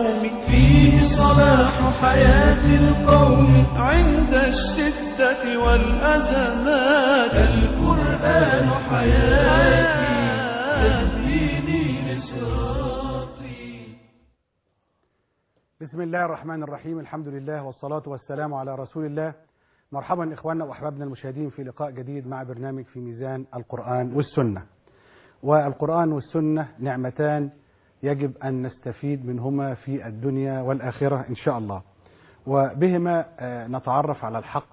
اليوم فيه صلاح حياة القوم عند الشدة والأزمات. القرآن حياتي يهديني لصراطي. بسم الله الرحمن الرحيم. الحمد لله والصلاة والسلام على رسول الله. مرحبا إخواننا وأحبابنا المشاهدين في لقاء جديد مع برنامج في ميزان القرآن والسنة. والقرآن والسنة نعمتان يجب أن نستفيد منهما في الدنيا والآخرة إن شاء الله، وبهما نتعرف على الحق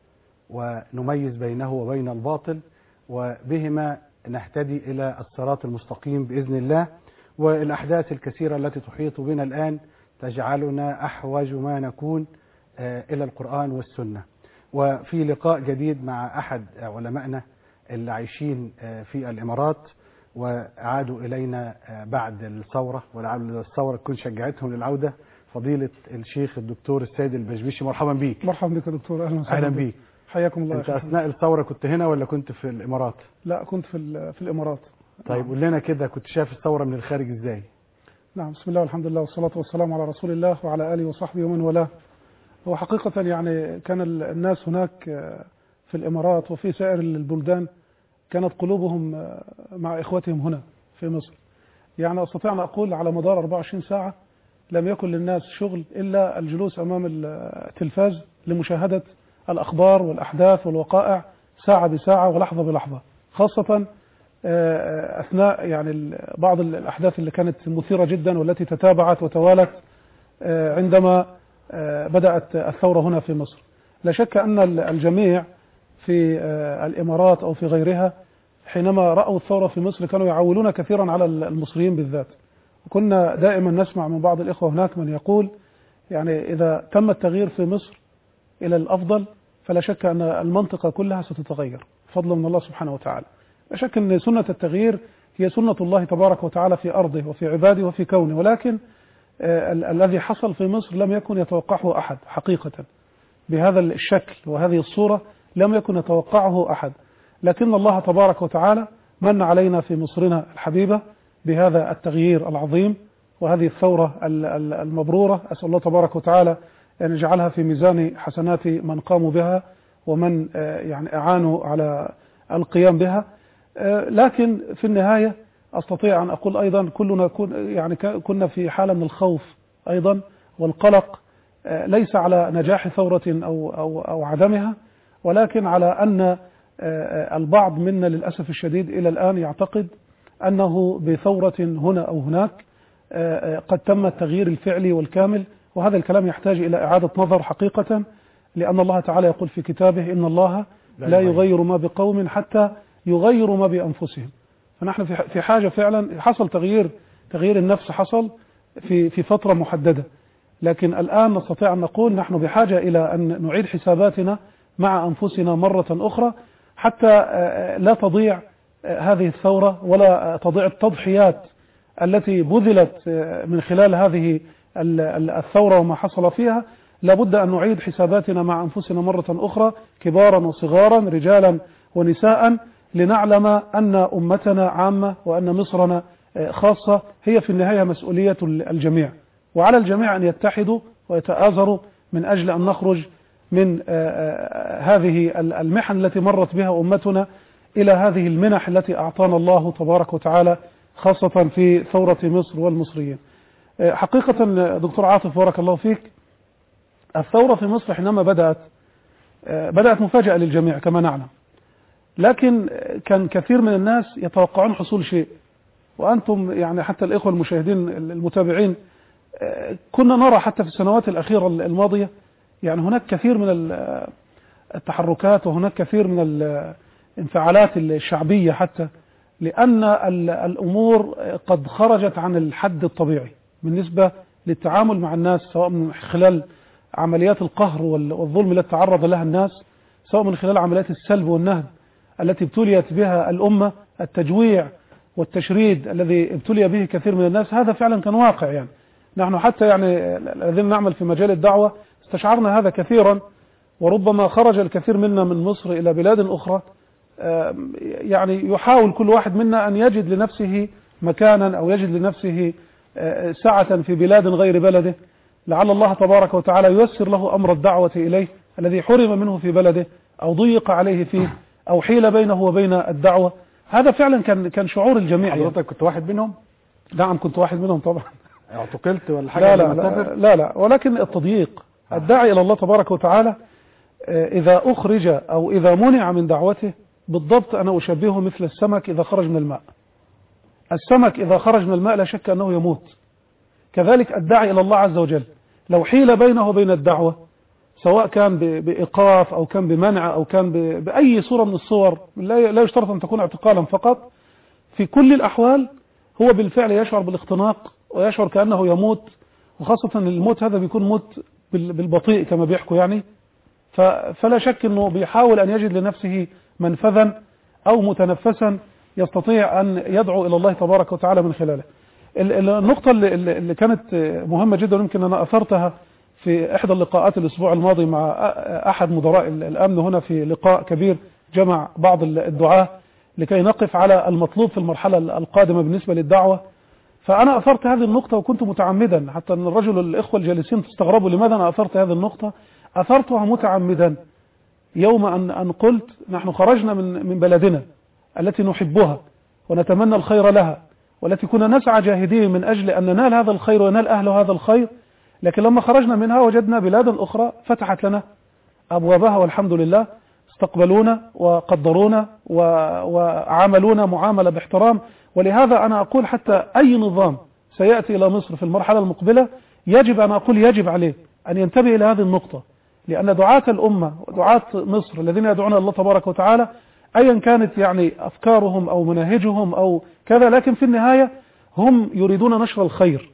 ونميز بينه وبين الباطل، وبهما نهتدي إلى الصراط المستقيم بإذن الله. والأحداث الكثيرة التي تحيط بنا الآن تجعلنا أحوج ما نكون إلى القرآن والسنة. وفي لقاء جديد مع أحد علمائنا اللي عايشين في الإمارات وعادوا إلينا بعد الثورة، ولعل الثورة تكون شجعتهم للعودة، فضيلة الشيخ الدكتور السيد البشبيشي. مرحبا بيك. مرحبا بك يا دكتور. أهلا بيك. حياكم الله. أنت أثناء الثورة كنت هنا ولا كنت في الإمارات؟ لا، كنت في الإمارات. طيب قول لنا كده، كنت شايف الثورة من الخارج إزاي؟ نعم، بسم الله والحمد لله والصلاة والسلام على رسول الله وعلى آله وصحبه ومن والاه. هو حقيقة يعني كان الناس هناك في الإمارات وفي سائر البلدان كانت قلوبهم مع إخوتهم هنا في مصر. يعني أستطيع أن أقول على مدار 24 ساعة لم يكن للناس شغل إلا الجلوس أمام التلفاز لمشاهدة الأخبار والأحداث والوقائع ساعة بساعة ولحظة بلحظة، خاصة أثناء يعني بعض الأحداث اللي كانت مثيرة جدا والتي تتابعت وتوالت عندما بدأت الثورة هنا في مصر. لا شك أن الجميع في الإمارات أو في غيرها حينما رأوا الثورة في مصر كانوا يعولون كثيرا على المصريين بالذات. وكنا دائما نسمع من بعض الإخوة هناك من يقول يعني إذا تم التغيير في مصر إلى الأفضل فلا شك أن المنطقة كلها ستتغير فضلا من الله سبحانه وتعالى. لا شك أن سنة التغيير هي سنة الله تبارك وتعالى في أرضه وفي عباده وفي كونه، ولكن الذي حصل في مصر لم يكن يتوقعه أحد حقيقة بهذا الشكل وهذه الصورة، لم يكن يتوقعه أحد. لكن الله تبارك وتعالى من علينا في مصرنا الحبيبة بهذا التغيير العظيم وهذه الثورة المبرورة. أسأل الله تبارك وتعالى أن يجعلها في ميزان حسنات من قاموا بها ومن يعني أعانوا على القيام بها. لكن في النهاية أستطيع أن أقول أيضا كلنا كنا في حالة من الخوف أيضا والقلق، ليس على نجاح ثورة أو عدمها، ولكن على أن البعض منا للأسف الشديد إلى الآن يعتقد أنه بثورة هنا أو هناك قد تم التغيير الفعلي والكامل، وهذا الكلام يحتاج إلى إعادة نظر حقيقة، لأن الله تعالى يقول في كتابه إن الله لا يغير ما بقوم حتى يغيروا ما بأنفسهم. فنحن في حاجة فعلا. حصل تغيير النفس حصل في فترة محددة، لكن الآن نستطيع أن نقول نحن بحاجة إلى أن نعيد حساباتنا مع أنفسنا مرة أخرى حتى لا تضيع هذه الثورة ولا تضيع التضحيات التي بذلت من خلال هذه الثورة وما حصل فيها. لابد أن نعيد حساباتنا مع أنفسنا مرة أخرى، كبارا وصغارا، رجالا ونساء، لنعلم أن أمتنا عامة وأن مصرنا خاصة هي في النهاية مسؤولية الجميع، وعلى الجميع أن يتحدوا ويتآزروا من أجل أن نخرج من هذه المحن التي مرت بها أمتنا إلى هذه المنح التي أعطانا الله تبارك وتعالى، خاصة في ثورة مصر والمصريين. حقيقة دكتور عاطف بارك الله فيك، الثورة في مصر حينما بدأت مفاجأة للجميع كما نعلم، لكن كان كثير من الناس يتوقعون حصول شيء، وأنتم يعني حتى الإخوة المشاهدين المتابعين كنا نرى حتى في السنوات الأخيرة الماضية يعني هناك كثير من التحركات وهناك كثير من الانفعالات الشعبية، حتى لأن الأمور قد خرجت عن الحد الطبيعي بالنسبة للتعامل مع الناس، سواء من خلال عمليات القهر والظلم التي تعرض لها الناس، سواء من خلال عمليات السلب والنهب التي ابتليت بها الأمة، التجويع والتشريد الذي ابتلي به كثير من الناس. هذا فعلا كان واقع. يعني نحن حتى يعني الذين نعمل في مجال الدعوة استشعرنا هذا كثيرا، وربما خرج الكثير منا من مصر إلى بلاد أخرى يعني يحاول كل واحد منا أن يجد لنفسه مكانا أو يجد لنفسه سعة في بلاد غير بلده، لعل الله تبارك وتعالى ييسر له أمر الدعوة إليه الذي حرم منه في بلده أو ضيق عليه فيه أو حيل بينه وبين الدعوة. هذا فعلا كان شعور الجميع. حضرتك كنت واحد منهم؟ نعم كنت واحد منهم طبعا. اعتقلت ولا حاجة؟ لا ولكن التضييق. الداعي إلى الله تبارك وتعالى إذا أخرج أو إذا منع من دعوته بالضبط أنا أشبهه مثل السمك إذا خرج من الماء. السمك إذا خرج من الماء لا شك أنه يموت. كذلك الداعي إلى الله عز وجل لو حيل بينه وبين الدعوة سواء كان بإيقاف أو كان بمنع أو كان بأي صورة من الصور، لا يشترط أن تكون اعتقالا فقط، في كل الأحوال هو بالفعل يشعر بالاختناق ويشعر كأنه يموت، وخاصة الموت هذا بيكون موت بالبطيء كما بيحكوا يعني. فلا شك أنه بيحاول أن يجد لنفسه منفذا أو متنفسا يستطيع أن يدعو إلى الله تبارك وتعالى من خلاله. النقطة اللي كانت مهمة جدا يمكن أنا أثرتها في إحدى اللقاءات الأسبوع الماضي مع أحد مدراء الأمن هنا في لقاء كبير جمع بعض الدعاة لكي نقف على المطلوب في المرحلة القادمة بالنسبة للدعوة. فأنا أثرت هذه النقطة وكنت متعمدا، حتى أن الرجل الإخوة الجالسين تستغربوا لماذا أنا أثرت هذه النقطة. أثرتها متعمدا يوم أن قلت نحن خرجنا من بلدنا التي نحبها ونتمنى الخير لها والتي كنا نسعى جاهدين من أجل أن ننال هذا الخير ونال أهل هذا الخير، لكن لما خرجنا منها وجدنا بلادا أخرى فتحت لنا أبوابها والحمد لله، استقبلونا وقدرونا وعاملونا معاملة باحترام. ولهذا أنا أقول حتى أي نظام سيأتي إلى مصر في المرحلة المقبلة يجب أن أقول يجب عليه أن ينتبه إلى هذه النقطة، لأن دعاة الأمة ودعاة مصر الذين يدعون الله تبارك وتعالى أيا كانت يعني أفكارهم أو مناهجهم أو كذا، لكن في النهاية هم يريدون نشر الخير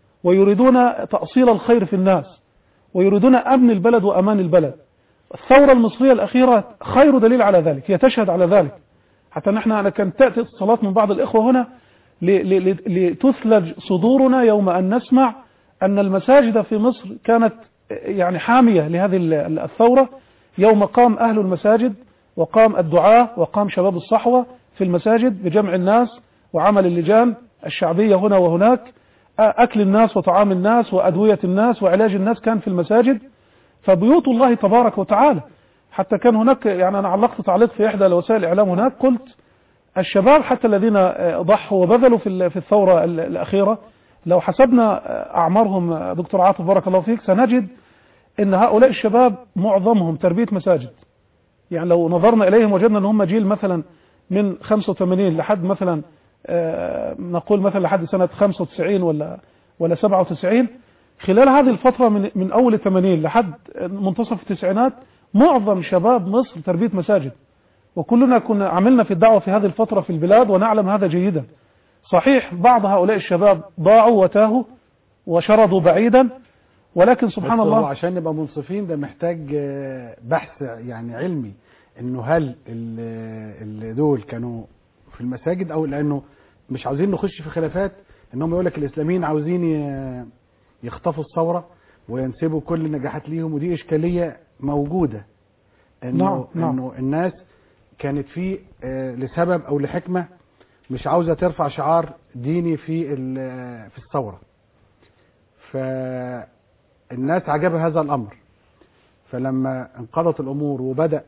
ويريدون تأصيل الخير في الناس ويريدون أمن البلد وأمان البلد. الثورة المصرية الأخيرة خير دليل على ذلك، هي تشهد على ذلك. حتى نحن كانت تأتي الصلاة من بعض الإخوة هنا لتثلج صدورنا يوم أن نسمع أن المساجد في مصر كانت يعني حامية لهذه الثورة، يوم قام أهل المساجد وقام الدعاة وقام شباب الصحوة في المساجد بجمع الناس وعمل اللجان الشعبية هنا وهناك، أكل الناس وطعام الناس وأدوية الناس وعلاج الناس كان في المساجد. فبيوت الله تبارك وتعالى حتى كان هناك، يعني أنا علقت تعليق في إحدى وسائل الإعلام هناك قلت الشباب حتى الذين ضحوا وبذلوا في الثورة الأخيرة لو حسبنا أعمارهم دكتور عاطف بارك الله فيك سنجد أن هؤلاء الشباب معظمهم تربية مساجد. يعني لو نظرنا إليهم وجدنا أن هم جيل مثلا من 85 لحد مثلا نقول مثلا لحد سنة 95 ولا 97، خلال هذه الفترة من أول 80 لحد منتصف التسعينات معظم شباب مصر تربية مساجد، وكلنا كنا عملنا في الدعوة في هذه الفترة في البلاد ونعلم هذا جيدا. صحيح بعض هؤلاء الشباب ضاعوا وتاهوا وشردوا بعيدا، ولكن سبحان الله عشان نبقى منصفين ده محتاج بحث يعني علمي انه هل دول كانوا في المساجد او لانه مش عاوزين نخش في خلافات انهم يقول لك الاسلاميين عاوزين يخطفوا الثورة وينسبوا كل النجاحات ليهم، ودي اشكالية موجودة انه الناس كانت في لسبب او لحكمة مش عاوزة ترفع شعار ديني في الثورة، فالناس عجبها هذا الامر. فلما انقضت الامور وبدأ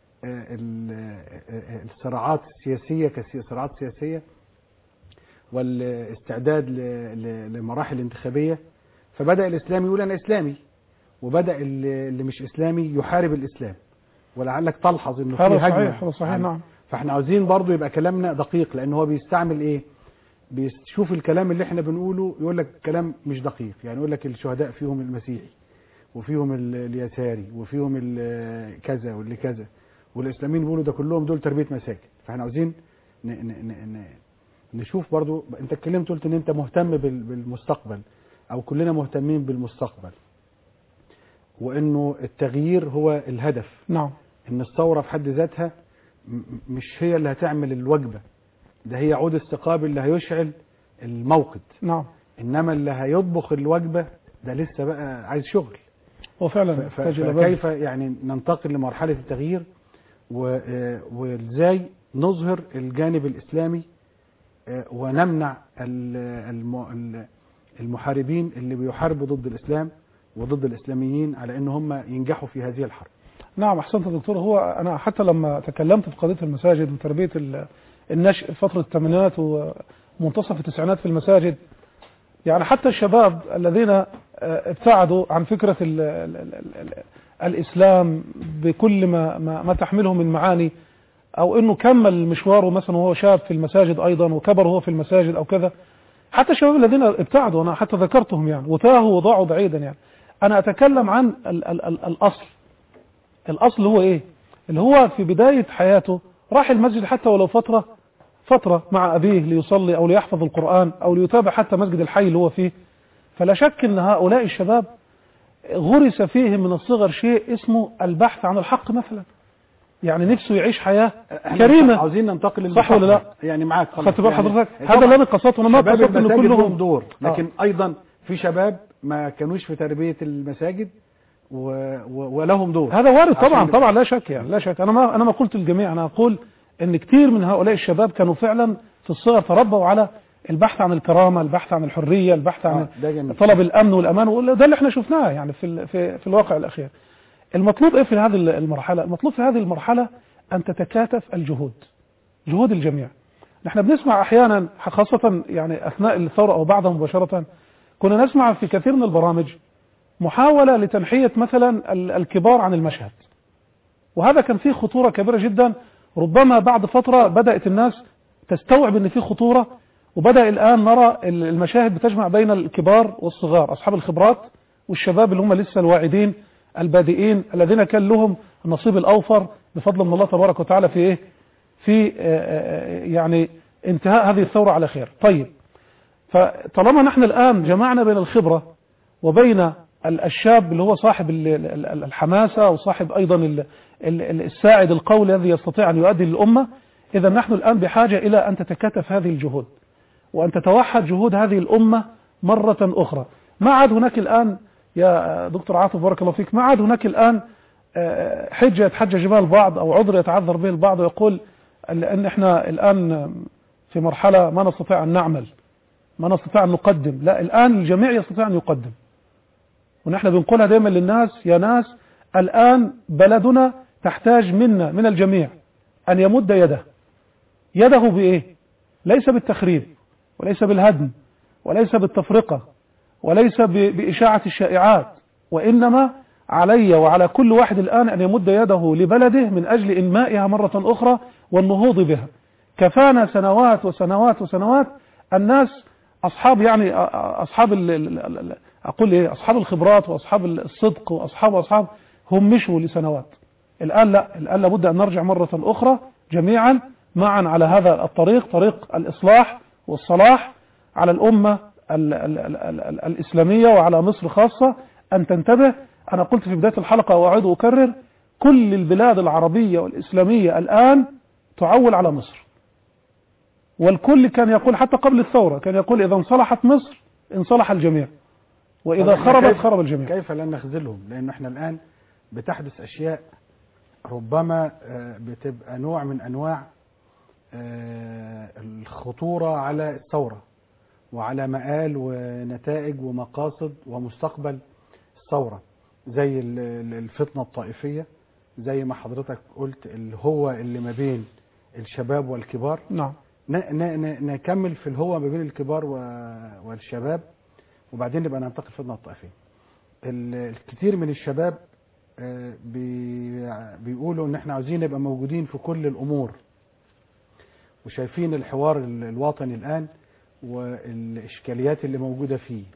الصراعات السياسية كصراعات سياسية والاستعداد لمراحل انتخابية، فبدأ الإسلامي يقول أنا إسلامي، وبدأ اللي مش إسلامي يحارب الإسلام. ولعلك تلحظ إنه في هجمة. صحيح نعم. فإحنا عاوزين برضو يبقى كلامنا دقيق، لأن هو بيستعمل إيه؟ بيشوف الكلام اللي إحنا بنقوله يقول لك كلام مش دقيق، يعني يقول لك الشهداء فيهم المسيحي وفيهم اليساري وفيهم كذا واللي كذا، والإسلاميين بيقولوا ده كلهم دول تربية مساجد. فإحنا عاوزين نشوف برضو. انت اتكلمت قلت ان انت مهتم بالمستقبل او كلنا مهتمين بالمستقبل، وانه التغيير هو الهدف. نعم. ان الثورة في حد ذاتها مش هي اللي هتعمل الوجبة، ده هي عود الثقاب اللي هيشعل الموقد. نعم. انما اللي هيطبخ الوجبة ده لسه بقى عايز شغل. وفعلا فكيف يعني ننتقل لمرحلة التغيير وازاي نظهر الجانب الإسلامي ونمنع المحاربين اللي بيحاربوا ضد الإسلام وضد الإسلاميين على أن هم ينجحوا في هذه الحرب. نعم أحسنت دكتور. هو أنا حتى لما تكلمت في قضية المساجد وتربية النشء فترة الثمانينات ومنتصف التسعينات في المساجد، يعني حتى الشباب الذين ابتعدوا عن فكرة الإسلام بكل ما تحمله من معاني، أو أنه كمل مشواره مثلا وهو شاب في المساجد أيضا وكبر هو في المساجد أو كذا، حتى الشباب الذين ابتعدوا أنا حتى ذكرتهم يعني وتاهوا وضاعوا بعيدا، يعني أنا أتكلم عن الأصل هو إيه؟ اللي هو في بداية حياته راح المسجد حتى ولو فترة مع أبيه ليصلي أو ليحفظ القرآن أو ليتابع حتى مسجد الحي اللي هو فيه. فلا شك أن هؤلاء الشباب غرس فيهم من الصغر شيء اسمه البحث عن الحق مثلا، يعني نفسه يعيش حياة كريمة. عاوزين ننتقل صح ولا لا؟ يعني معاك خدت بال حضرتك؟ هذا اللي انا قصدته. انا ما قصدت ان كلهم دور، لكن ايضا في شباب ما كانوش في تربية المساجد ولهم دور. هذا وارد طبعا لا شك، يعني لا شك. انا ما قلت الجميع، انا اقول ان كثير من هؤلاء الشباب كانوا فعلا في الصغر تربوا على البحث عن الكرامة، البحث عن الحرية، البحث عن طلب الامن والامان، وده اللي احنا شفناه يعني في الواقع الاخير. المطلوب ايه في هذه المرحلة؟ المطلوب في هذه المرحلة ان تتكاتف جهود الجميع. نحن بنسمع احيانا خاصة يعني اثناء الثورة او بعدها مباشرة، كنا نسمع في كثير من البرامج محاولة لتنحية مثلا الكبار عن المشهد، وهذا كان فيه خطورة كبيرة جدا. ربما بعد فترة بدأت الناس تستوعب ان فيه خطورة، وبدأ الآن نرى المشاهد بتجمع بين الكبار والصغار، أصحاب الخبرات والشباب اللي هم لسه الواعدين البادئين الذين كان لهم النصيب الأوفر بفضل من الله تبارك وتعالى في إيه؟ في يعني انتهاء هذه الثورة على خير. طيب، فطالما نحن الآن جمعنا بين الخبرة وبين الشاب اللي هو صاحب الحماسة وصاحب أيضا الساعد القوي الذي يستطيع أن يؤدي للأمة، إذا نحن الآن بحاجة إلى أن تتكاتف هذه الجهود وأن تتوحد جهود هذه الأمة مرة أخرى. ما عاد هناك الآن يا دكتور عاطف بارك الله فيك، ما عاد هناك الآن حجة يتحجج بها البعض أو عذر يتعذر به البعض ويقول أن إحنا الآن في مرحلة ما نستطيع أن نعمل، ما نستطيع أن نقدم. لا، الآن الجميع يستطيع أن يقدم، ونحن بنقولها دائما للناس: يا ناس الآن بلدنا تحتاج منا من الجميع أن يمد يده بإيه؟ ليس بالتخريب وليس بالهدم وليس بالتفرقة وليس بإشاعة الشائعات، وإنما علي وعلى كل واحد الآن أن يمد يده لبلده من أجل إنمائها مرة أخرى والنهوض بها. كفانا سنوات وسنوات وسنوات الناس أصحاب يعني أصحاب أقول إيه، أصحاب الخبرات وأصحاب الصدق وأصحاب هم مشوا لسنوات. الآن لا، الآن لابد أن نرجع مرة أخرى جميعا معا على هذا الطريق، طريق الإصلاح والصلاح على الأمة الإسلامية وعلى مصر خاصة أن تنتبه. أنا قلت في بداية الحلقة وأعيد وأكرر: كل البلاد العربية والإسلامية الآن تعول على مصر، والكل كان يقول حتى قبل الثورة كان يقول إذا انصلحت مصر انصلح الجميع، وإذا خربت خرب الجميع. كيف لن نخذلهم؟ لأنه احنا الآن بتحدث أشياء ربما بتبقى نوع من أنواع الخطورة على الثورة وعلى مآل ونتائج ومقاصد ومستقبل الثورة، زي الفتنة الطائفية، زي ما حضرتك قلت اللي ما بين الشباب والكبار. نعم. نكمل في الهوة ما بين الكبار والشباب، وبعدين نبقى ننتقل الفتنة الطائفية. الكثير من الشباب بيقولوا ان احنا عاوزين نبقى موجودين في كل الامور، وشايفين الحوار الوطني الان والاشكاليات اللي موجودة فيه،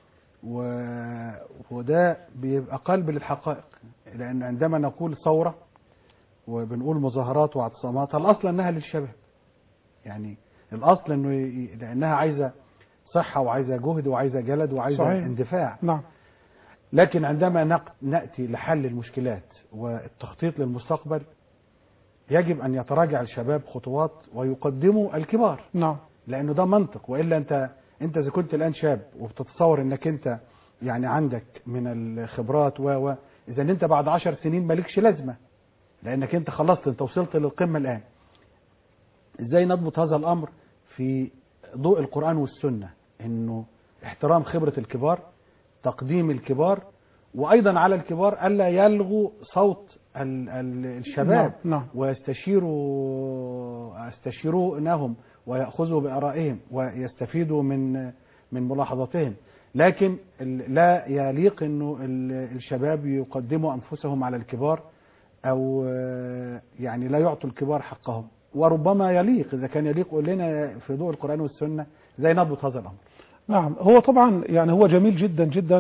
وده بيبقى قلب للحقائق. لان عندما نقول ثورة وبنقول مظاهرات واعتصامات، الاصل انها للشباب، يعني الاصل انه لانها عايزة صحة وعايزة جهد وعايزة جلد وعايزة صحيح. اندفاع. نعم. لكن عندما نأتي لحل المشكلات والتخطيط للمستقبل، يجب أن يتراجع الشباب خطوات ويقدموا الكبار. نعم. لأنه ده منطق، وإلا أنت إذا كنت الآن شاب وبتتصور أنك أنت يعني عندك من الخبرات إذا أنت بعد 10 سنين مالكش لازمة، لأنك أنت خلصت، أنت وصلت للقمة الآن. إزاي نضبط هذا الأمر في ضوء القرآن والسنة؟ إنه احترام خبرة الكبار، تقديم الكبار، وأيضا على الكبار ألا يلغوا صوت الشباب. نعم. ويستشيرونهم ويأخذوا بآرائهم ويستفيدوا من ملاحظاتهم، لكن لا يليق انه الشباب يقدموا انفسهم على الكبار او يعني لا يعطوا الكبار حقهم. وربما يليق، اذا كان يليق قول لنا في ضوء القرآن والسنة زي نضبط هذا الامر. نعم، هو طبعا يعني هو جميل جدا جدا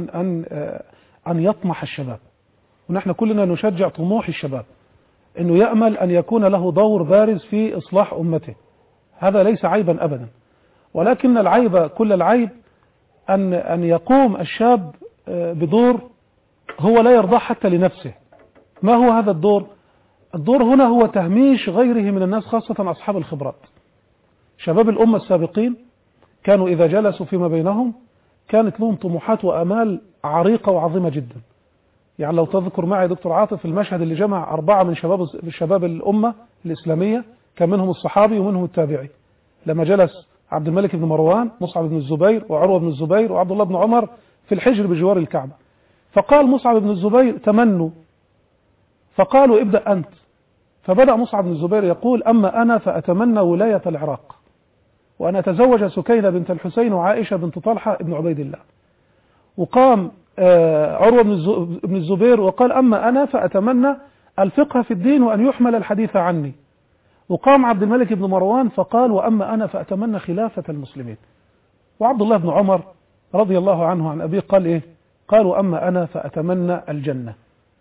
ان يطمح الشباب، ونحن كلنا نشجع طموح الشباب انه يأمل ان يكون له دور بارز في اصلاح امته، هذا ليس عيبا ابدا، ولكن العيب كل العيب أن يقوم الشاب بدور هو لا يرضاه حتى لنفسه. ما هو هذا الدور؟ الدور هنا هو تهميش غيره من الناس، خاصة أصحاب الخبرات. شباب الأمة السابقين كانوا إذا جلسوا فيما بينهم كانت لهم طموحات وأمال عريقة وعظيمة جدا. يعني لو تذكر معي دكتور عاطف المشهد اللي جمع 4 من شباب الأمة الإسلامية، كان منهم الصحابي ومنهم التابعي، لما جلس عبد الملك بن مروان، مصعب بن الزبير، وعروة بن الزبير، وعبد الله بن عمر في الحجر بجوار الكعبة، فقال مصعب بن الزبير تمنوا، فقالوا ابدأ أنت، فبدأ مصعب بن الزبير يقول أما أنا فأتمنى ولاية العراق، وأن أتزوج سكينة بنت الحسين وعائشة بنت طلحة بن عبيد الله. وقام عروة بن الزبير وقال أما أنا فأتمنى الفقه في الدين وأن يحمل الحديث عني. وقام عبد الملك بن مروان فقال وأما أنا فأتمنى خلافة المسلمين. وعبد الله بن عمر رضي الله عنه عن أبيه قال إيه؟ قال وأما أنا فأتمنى الجنة.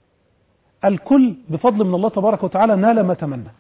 الكل بفضل من الله تبارك وتعالى نال ما تمنى،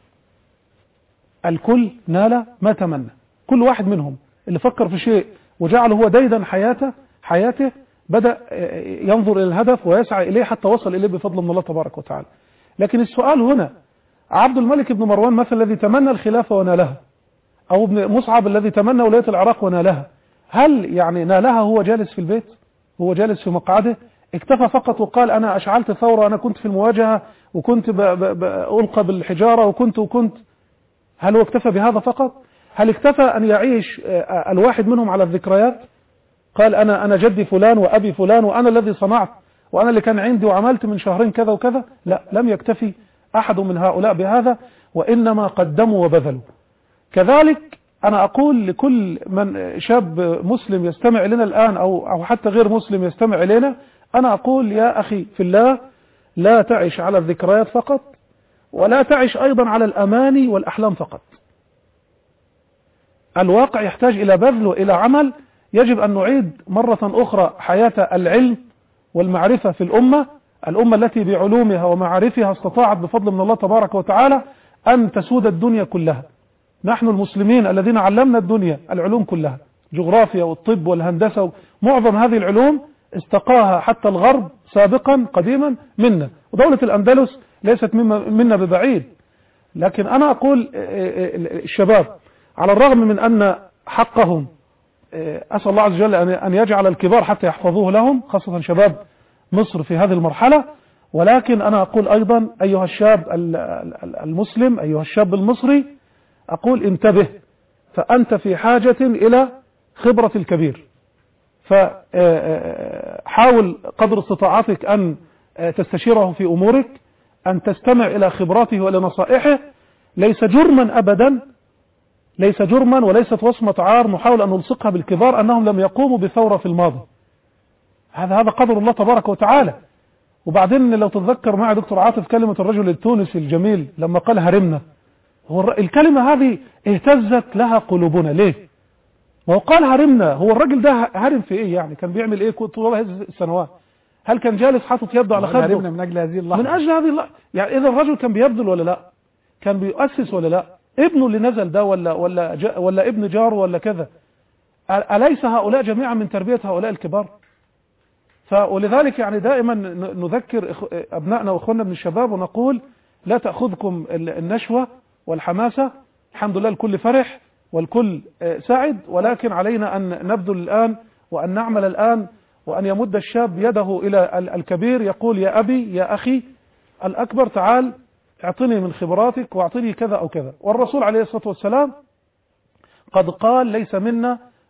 الكل نال ما تمنى. كل واحد منهم اللي فكر في شيء وجعله هو ديدا حياته بدأ ينظر إلى الهدف ويسعى إليه حتى وصل إليه بفضل من الله تبارك وتعالى. لكن السؤال هنا، عبد الملك بن مروان مثلا الذي تمنى الخلافة ونالها، أو ابن مصعب الذي تمنى ولاية العراق ونالها، هل يعني نالها هو جالس في البيت، هو جالس في مقعده، اكتفى فقط وقال أنا أشعلت ثورة، أنا كنت في المواجهة وكنت ألقى بالحجارة وكنت؟ هل هو اكتفى بهذا فقط؟ هل اكتفى أن يعيش الواحد منهم على الذكريات؟ قال أنا جدي فلان وأبي فلان وأنا الذي صنعت وأنا اللي كان عندي وعملت من شهرين كذا وكذا؟ لا، لم يكتفي أحد من هؤلاء بهذا، وإنما قدموا وبذلوا. كذلك أنا أقول لكل من شاب مسلم يستمع إلينا الآن أو حتى غير مسلم يستمع إلينا، أنا أقول يا أخي في الله، لا تعيش على الذكريات فقط، ولا تعيش أيضا على الأماني والأحلام فقط. الواقع يحتاج إلى بذل وإلى عمل. يجب أن نعيد مرة أخرى حياة العلم والمعرفة في الأمة التي بعلومها ومعارفها استطاعت بفضل من الله تبارك وتعالى أن تسود الدنيا كلها. نحن المسلمين الذين علمنا الدنيا العلوم كلها، جغرافيا والطب والهندسة، معظم هذه العلوم استقاها حتى الغرب سابقا قديما منا، ودولة الأندلس ليست منا ببعيد. لكن أنا أقول الشباب على الرغم من أن حقهم أسأل الله عز وجل أن يجعل الكبار حتى يحفظوه لهم، خاصة شباب مصر في هذه المرحلة، ولكن أنا أقول أيضا أيها الشاب المسلم، أيها الشاب المصري، أقول انتبه، فأنت في حاجة إلى خبرة الكبير، فحاول قدر استطاعتك أن تستشيره في أمورك، أن تستمع إلى خبراته وإلى نصائحه. ليس جرما أبدا، ليس جرما وليست وصمة عار نحاول أن نلصقها بالكبار أنهم لم يقوموا بثورة في الماضي. هذا قدر الله تبارك وتعالى. وبعدين لو تتذكر معي دكتور عاطف كلمة الرجل التونسي الجميل لما قال هرمنا، الكلمة هذه اهتزت لها قلوبنا. ليه؟ وهو قال هرمنا، هو الرجل ده هرم في ايه يعني؟ كان بيعمل ايه طول هذه السنوات؟ هل كان جالس حاطط يده على خده؟ هرمنا من أجل هذه اللحظة، من أجل هذه اللحظة. يعني إذا الرجل كان بيبذل ولا لا؟ كان بيؤسس ولا لا؟ ابنه اللي نزل ده ولا ابن جاره ولا كذا؟ أليس هؤلاء جميعا من تربية هؤلاء الكبار؟ ولذلك يعني دائما نذكر أبنائنا وأخواننا من الشباب ونقول لا تأخذكم النشوة والحماسة، الحمد لله الكل فرح والكل سعد، ولكن علينا أن نبذل الآن وأن نعمل الآن، وأن يمد الشاب يده إلى الكبير يقول يا أبي يا أخي الأكبر تعال اعطني من خبراتك واعطني كذا أو كذا. والرسول عليه الصلاة والسلام قد قال ليس منا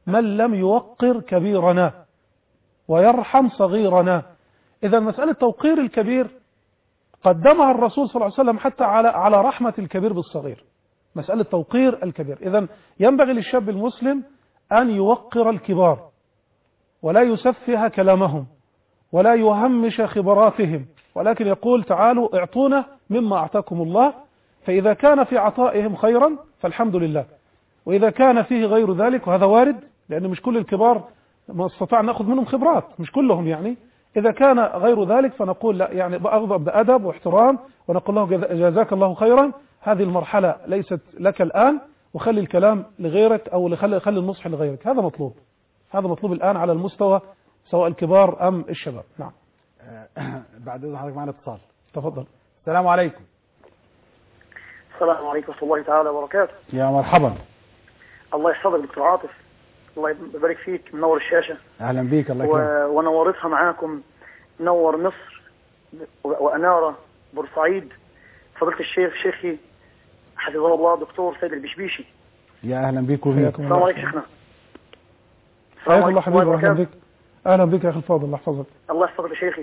من لم يوقر كبيرنا ويرحم صغيرنا. إذا مسألة توقير الكبير قدمها الرسول صلى الله عليه وسلم حتى على رحمة الكبير بالصغير، مسألة توقير الكبير. إذا ينبغي للشاب المسلم أن يوقر الكبار ولا يسفه كلامهم ولا يهمش خبراتهم، ولكن يقول تعالوا اعطونا مما أعطاكم الله، فإذا كان في عطائهم خيرا فالحمد لله، وإذا كان فيه غير ذلك وهذا وارد لأن مش كل الكبار ما استطاع نأخذ منهم خبرات، مش كلهم يعني، إذا كان غير ذلك فنقول لا، يعني أغضب بأدب واحترام ونقول له جزاك الله خيرا، هذه المرحلة ليست لك الآن، وخلي الكلام لغيرك أو خلي النصح لغيرك. هذا مطلوب، هذا مطلوب الآن على المستوى سواء الكبار أم الشباب. نعم. بعد إذن حضرتك معنا اتصال. تفضل. السلام عليكم. السلام عليكم ورحمة الله تعالى وبركاته. يا مرحبا. الله يحفظك دكتور عاطف، الله يبارك فيك، منور الشاشة. أهلا بيك. الله يكرمك. ونورتها معاكم، نور مصر وأنار بورسعيد فضيلة الشيخ شيخي حفظه الله دكتور سيد البشبيشي. يا أهلا بيك وبيك. السلام عليكم شيخنا. حياك الله حبيبي، أهلا بك. أهلا بك يا أخي الفاضل، الله يحفظك. الله يحفظك يا شيخي.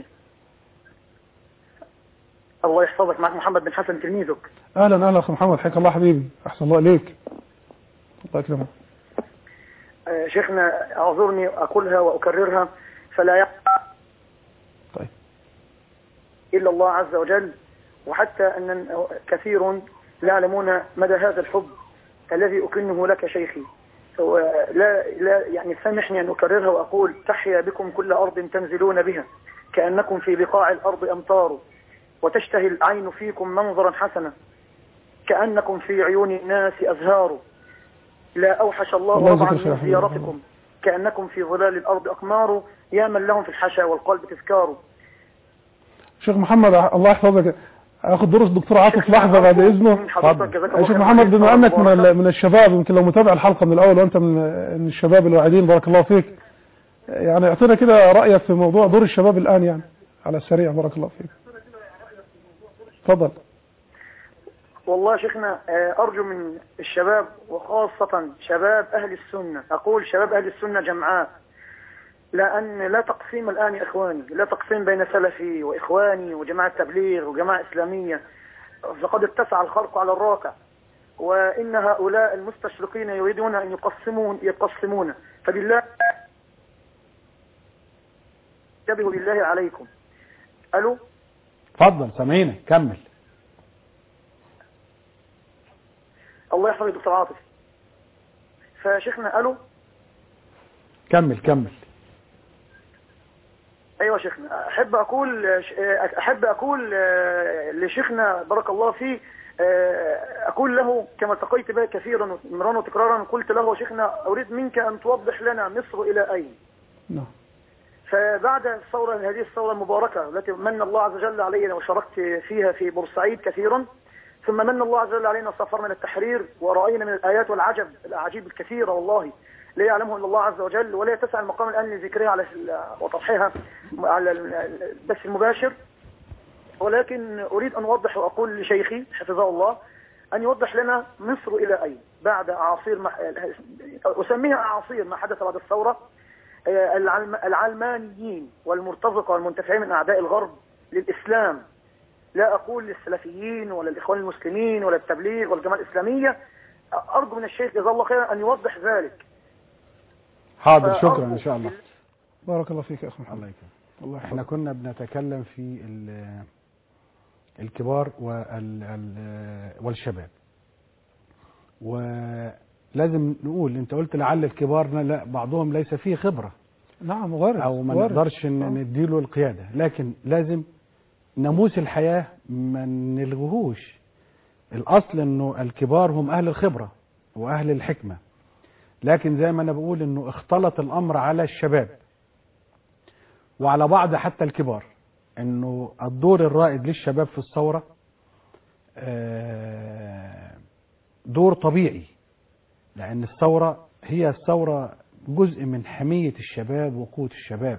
الله يحفظك. معك محمد بن حسن تلميذك. أهلا أخي محمد، حياك الله حبيبي، أحسن الله إليك. الله يكرمك. شيخنا أعذرني أقولها وأكررها، فلا يقع طيب إلا الله عز وجل، وحتى أن كثير لا يعلمون مدى هذا الحب الذي أكنه لك شيخي. لا يعني سامحني أن أكررها وأقول تحيا بكم كل أرض تنزلون بها، كأنكم في بقاع الأرض أمطار، وتشتهي العين فيكم منظرا حسنا، كأنكم في عيون الناس أزهار، لا أوحش الله رضعا من زيارتكم، كأنكم في ظلال الأرض أقمار، يا من لهم في الحشا والقلب تذكار. شيخ محمد الله يحفظك، اخذ دروس دكتور عاطف لحظه بعد اذنه. شيخ محمد بما انك من الشباب، يمكن لو متابع الحلقه من الاول وانت من الشباب الواعدين، بارك الله فيك، يعني اعطينا كده رايك في موضوع دور الشباب الان يعني على السريع، بارك الله فيك. تفضل. والله شيخنا أرجو من الشباب وخاصة شباب أهل السنة، أقول شباب أهل السنة جمعاء، لأن لا تقسيم الآن يا إخواني، لا تقسيم بين سلفي وإخواني وجماعة تبليغ وجماعة إسلامية، فقد اتسع الخلق على الراكع، وإن هؤلاء المستشرقين يريدون أن يقسمون، فبالله انتبهوا بالله عليكم. ألو. تفضل سامعينك، كمل. الله يحفظك دكتور عاطف. فشيخنا ألو. كمل. ايوه شيخنا، احب اقول لشيخنا بارك الله فيه، اقول له كما التقيت به كثيرا مرارا وتكرارا، قلت له شيخنا اريد منك ان توضح لنا مصر الى اين. نعم. فبعد الثوره، هذه الثوره المباركه التي من الله عز وجل علينا وشاركت فيها في بورسعيد كثيرا، ثم من الله عز وجل علينا سافرنا للتحرير ورأينا من الآيات والعجب الأعاجيب الكثيرة والله لا يعلمه إلا الله عز وجل، ولا يتسع المقام الآن لذكرها على وطرحها على البث المباشر، ولكن أريد أن أوضح وأقول لشيخي حفظه الله أن يوضح لنا مصر إلى أين بعد أعاصير أسميها أعاصير ما حدث بعد الثورة. العلمانيين والمرتزقة والمنتفعين من أعداء الغرب للإسلام، لا أقول للسلفيين ولا الإخوان المسلمين ولا التبليغ ولا الجماعة الإسلامية، أرجو من الشيخ جزاه الله خيرا أن يوضح ذلك. حاضر، شكرا إن شاء الله. بارك الله فيك يا أخي محمد. الله يكرمك. احنا كنا بنتكلم في الكبار والشباب، ولازم نقول، انت قلت لعل الكبار لا بعضهم ليس فيه خبرة، نعم وارد، او ما نقدرش نديله القيادة، لكن لازم ناموس الحياة ما نلغوهوش. الاصل انه الكبار هم اهل الخبرة واهل الحكمة، لكن زي ما انا بقول انه اختلط الامر على الشباب وعلى بعض حتى الكبار، انه الدور الرائد للشباب في الثورة دور طبيعي، لان الثورة هي جزء من حمية الشباب وقوة الشباب،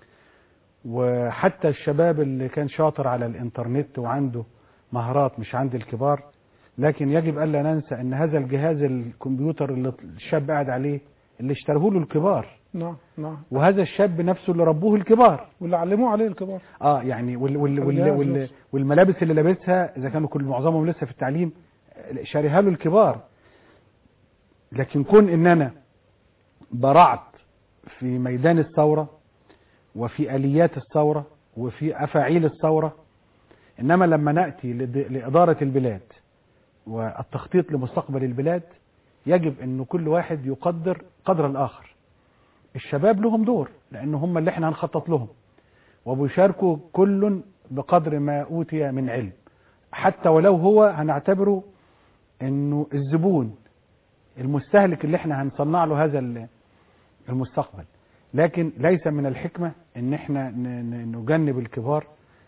وحتى الشباب اللي كان شاطر على الانترنت وعنده مهارات مش عند الكبار، لكن يجب ألا ننسى ان هذا الجهاز الكمبيوتر اللي الشاب قاعد عليه اللي اشتروه له الكبار، نعم نعم، وهذا الشاب نفسه اللي ربوه الكبار، واللي علموه عليه الكبار. يعني والملابس اللي لابسها اذا كانوا كل معظمهم لسه في التعليم شاريها له الكبار. لكن كون ان انا برعت في ميدان الثورة وفي آليات الثورة وفي أفاعيل الثورة، إنما لما نأتي لإدارة البلاد والتخطيط لمستقبل البلاد يجب أن كل واحد يقدر قدر الآخر. الشباب لهم دور لأن هم اللي احنا هنخطط لهم، وبيشاركوا كل بقدر ما أوتي من علم، حتى ولو هو هنعتبره أنه الزبون المستهلك اللي احنا هنصنع له هذا المستقبل. لكن ليس من الحكمة ان احنا نجنب الكبار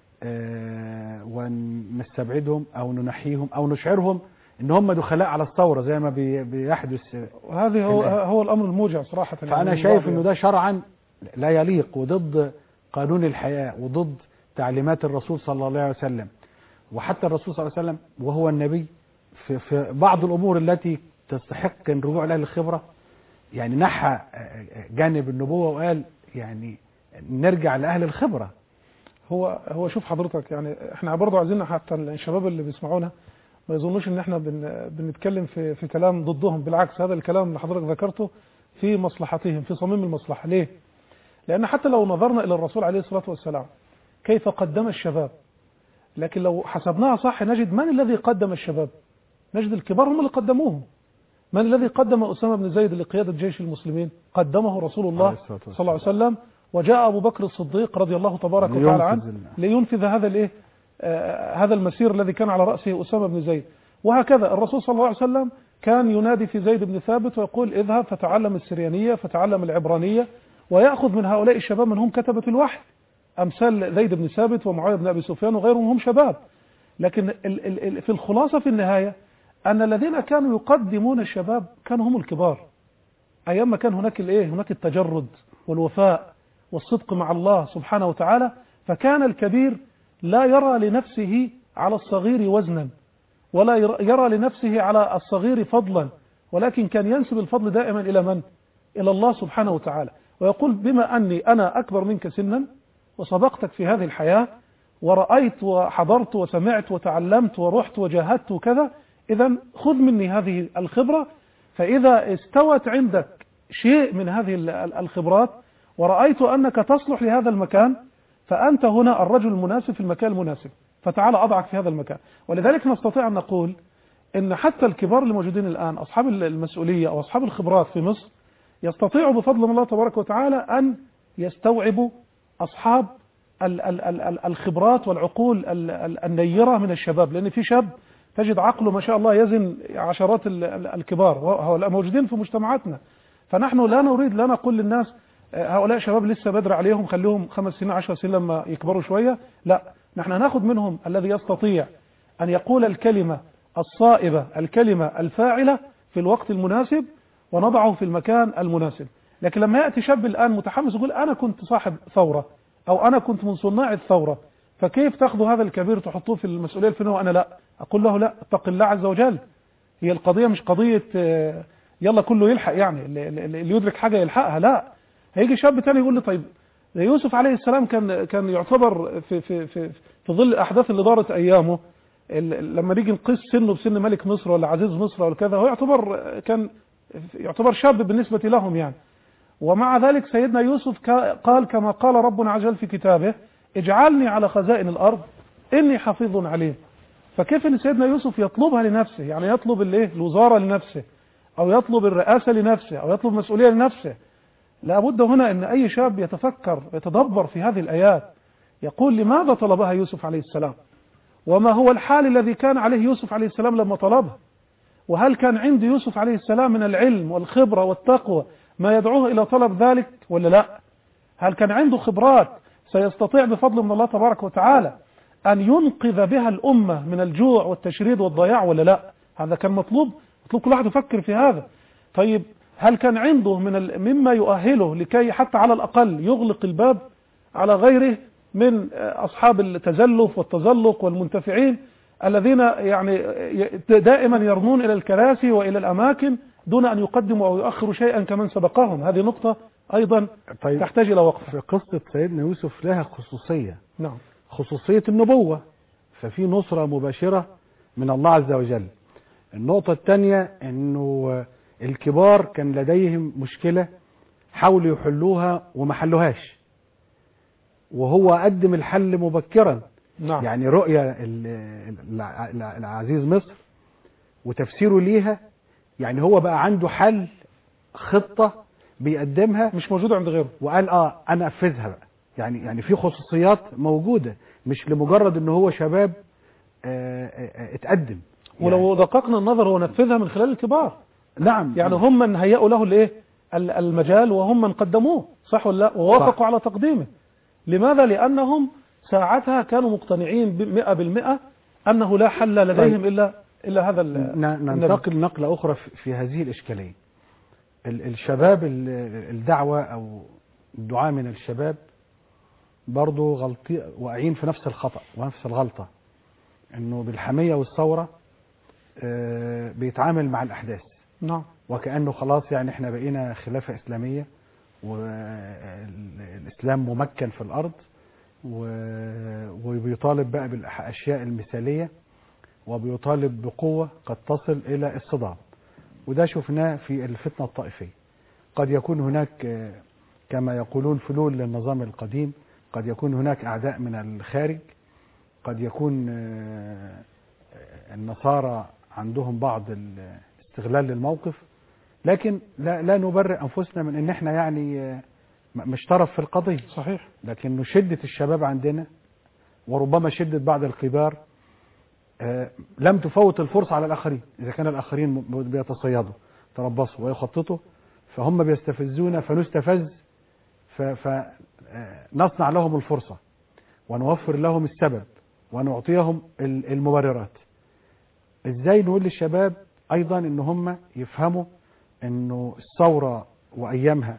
ونستبعدهم او ننحيهم او نشعرهم ان هم دخلاء على الثورة زي ما بيحدث. وهذه هو الامر الموجع صراحة. فانا شايف انه ده شرعا لا يليق وضد قانون الحياة وضد تعليمات الرسول صلى الله عليه وسلم. وحتى الرسول صلى الله عليه وسلم وهو النبي في بعض الامور التي تستحق الرجوع لها للخبرة يعني نحى جانب النبوة وقال يعني نرجع لأهل الخبرة. هو شوف حضرتك، يعني احنا برضو عايزين حتى الشباب اللي بيسمعونا ما يظنوش ان احنا بنتكلم في كلام ضدهم، بالعكس هذا الكلام اللي حضرتك ذكرته في مصلحتهم، في صميم المصلحة. ليه؟ لأن حتى لو نظرنا إلى الرسول عليه الصلاة والسلام كيف قدم الشباب، لكن لو حسبناها صح نجد من الذي قدم الشباب؟ نجد الكبار هم اللي قدموهم. من الذي قدم أسامة بن زيد لقيادة جيش المسلمين؟ قدمه رسول الله صلى الله عليه وسلم، وجاء أبو بكر الصديق رضي الله تبارك وتعالى عنه لينفذ هذا المسير الذي كان على رأسه أسامة بن زيد. وهكذا الرسول صلى الله عليه وسلم كان ينادي في زيد بن ثابت ويقول اذهب فتعلم السريانية فتعلم العبرانية، ويأخذ من هؤلاء الشباب من هم كتبة الوحي أمثال زيد بن ثابت ومعاوية بن أبي سفيان وغيرهم هم شباب. لكن في الخلاصة في النهاية أن الذين كانوا يقدمون الشباب كانوا هم الكبار. أيام ما كان هناك هناك التجرد والوفاء والصدق مع الله سبحانه وتعالى، فكان الكبير لا يرى لنفسه على الصغير وزنا ولا يرى لنفسه على الصغير فضلا، ولكن كان ينسب الفضل دائما إلى من؟ إلى الله سبحانه وتعالى، ويقول بما أني أنا أكبر منك سنا وسبقتك في هذه الحياة ورأيت وحضرت وسمعت وتعلمت ورحت وجاهدت وكذا، إذا خذ مني هذه الخبرة، فإذا استوت عندك شيء من هذه الخبرات ورأيت أنك تصلح لهذا المكان فأنت هنا الرجل المناسب في المكان المناسب، فتعال أضعك في هذا المكان. ولذلك نستطيع أن نقول إن حتى الكبار الموجودين الآن أصحاب المسؤولية أو أصحاب الخبرات في مصر يستطيعوا بفضل الله تبارك وتعالى أن يستوعبوا أصحاب الخبرات والعقول النيرة من الشباب، لأن في شاب تجد عقله ما شاء الله يزن عشرات الكبار وهؤلاء موجودين في مجتمعاتنا. فنحن لا نريد، لا نقول للناس هؤلاء شباب لسه بدري عليهم خليهم 5 سنين 10 سنين لما يكبروا شوية، لا، نحن ناخذ منهم الذي يستطيع أن يقول الكلمة الصائبة الكلمة الفاعلة في الوقت المناسب ونضعه في المكان المناسب. لكن لما يأتي شاب الآن متحمس يقول أنا كنت صاحب ثورة أو أنا كنت من صناع الثورة، فكيف تأخذوا هذا الكبير تحطوه في المسؤولية الفنية وأنا لا؟ أقول له لا، اتق الله عز وجل. هي القضية مش قضية يلا كله يلحق، يعني اللي يدرك حاجة يلحقها، لا. هيجي شاب تاني يقول لي طيب يوسف عليه السلام كان يعتبر في ظل الأحداث اللي دارت أيامه، لما نيجي نقيس سنه بسن ملك مصر ولا عزيز مصر ولا كذا، هو كان يعتبر شاب بالنسبة لهم يعني. ومع ذلك سيدنا يوسف قال كما قال ربنا عز وجل في كتابه اجعلني على خزائن الأرض إني حفيظ عليم. فكيف أن سيدنا يوسف يطلبها لنفسه، يعني يطلب الوزارة لنفسه أو يطلب الرئاسة لنفسه أو يطلب مسؤولية لنفسه؟ لابد هنا أن أي شاب يتفكر يتدبر في هذه الآيات، يقول لماذا طلبها يوسف عليه السلام، وما هو الحال الذي كان عليه يوسف عليه السلام لما طلبها، وهل كان عند يوسف عليه السلام من العلم والخبرة والتقوى ما يدعوه إلى طلب ذلك ولا لا؟ هل كان عنده خبرات سيستطيع بفضل من الله تبارك وتعالى أن ينقذ بها الأمة من الجوع والتشريد والضياع ولا لا؟ هذا كان مطلوب كل واحد يفكر في هذا. طيب هل كان عنده مما يؤهله لكي حتى على الأقل يغلق الباب على غيره من أصحاب التزلف والتزلق والمنتفعين الذين يعني دائما يرنون إلى الكراسي وإلى الأماكن دون أن يقدموا أو يؤخروا شيئا كمن سبقهم. هذه نقطة أيضا طيب تحتاج إلى وقت. في قصة سيدنا يوسف لها خصوصية، نعم. خصوصية النبوة، ففي نصرة مباشرة من الله عز وجل. النقطة الثانية أنه الكبار كان لديهم مشكلة حاولوا يحلوها وما حلوهاش، وهو قدم الحل مبكرا. نعم. يعني رؤية العزيز مصر وتفسيره ليها، يعني هو بقى عنده حل، خطة بيقدمها مش موجودة عند غيره، وقال أنا أنفذها بقى. يعني في خصوصيات موجودة، مش لمجرد أنه هو شباب اتقدم. ولو دققنا النظر هو نفذها من خلال الكبار. نعم. يعني هم من هيئوا له الايه المجال، وهم من قدموه، صح ولا لا؟ ووافقوا على تقديمه. لماذا؟ لأنهم ساعتها كانوا مقتنعين 100% أنه لا حل لديهم إلا هذا ننتقل نقلة أخرى في هذه الإشكالية. الشباب الدعوة أو الدعاء من الشباب برضو واقعين في نفس الخطأ ونفس الغلطة، أنه بالحمية والثورة بيتعامل مع الأحداث. نعم. وكأنه خلاص يعني احنا بقينا خلافة إسلامية والإسلام ممكن في الأرض، وبيطالب بقى بالأشياء المثالية، وبيطالب بقوة قد تصل إلى الصدام. وده شفناه في الفتنة الطائفية. قد يكون هناك كما يقولون فلول للنظام القديم، قد يكون هناك أعداء من الخارج، قد يكون النصارى عندهم بعض الاستغلال للموقف، لكن لا نبرئ أنفسنا من أن احنا يعني مش طرف في القضية. صحيح. لكن شدة الشباب عندنا وربما شدة بعض الكبار لم تفوت الفرصة على الآخرين. إذا كان الآخرين بيتصيدوا تربصوا ويخططوا، فهم بيستفزونا فنستفز، فنصنع لهم الفرصة ونوفر لهم السبب ونعطيهم المبررات. إزاي نقول للشباب أيضا إن هم يفهموا إنه الثورة وأيامها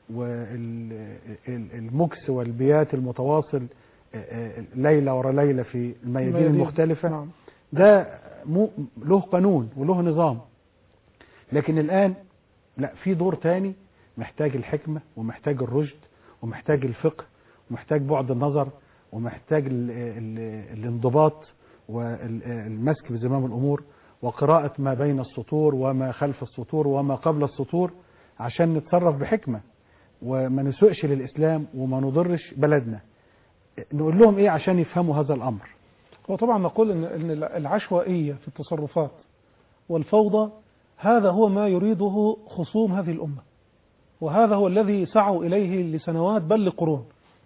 والمكس والبيات المتواصل ليلة ورا ليلة في الميادين المختلفة، نعم. ده له قانون وله نظام. لكن الآن لا، في دور تاني محتاج الحكمة ومحتاج الرشد ومحتاج الفقه ومحتاج بعد النظر ومحتاج الانضباط والمسك بزمام الأمور وقراءة ما بين السطور وما خلف السطور وما قبل السطور، عشان نتصرف بحكمة وما نسوقش للإسلام وما نضرش بلدنا. نقول لهم إيه عشان يفهموا هذا الأمر؟ وطبعا نقول إن العشوائية في التصرفات والفوضى هذا هو ما يريده خصوم هذه الأمة، وهذا هو الذي سعوا إليه لسنوات بل لقرون.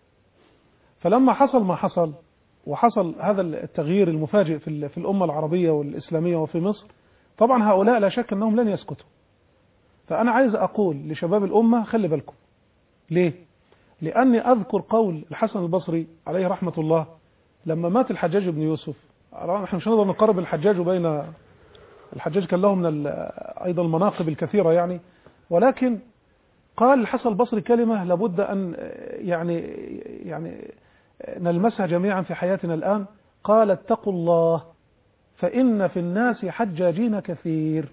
فلما حصل ما حصل وحصل هذا التغيير المفاجئ في الأمة العربية والإسلامية وفي مصر، طبعا هؤلاء لا شك أنهم لن يسكتوا. فأنا عايز أقول لشباب الأمة خلي بالكم. ليه؟ لأني أذكر قول الحسن البصري عليه رحمة الله لما مات الحجاج بن يوسف. نحن مش هنقدر نقرب الحجاج وبين الحجاج، كان له من أيضا المناقب الكثيرة يعني، ولكن قال الحسن البصري كلمة لابد أن يعني نلمسها جميعا في حياتنا الآن. قال اتقوا الله فإن في الناس حجاجين كثير،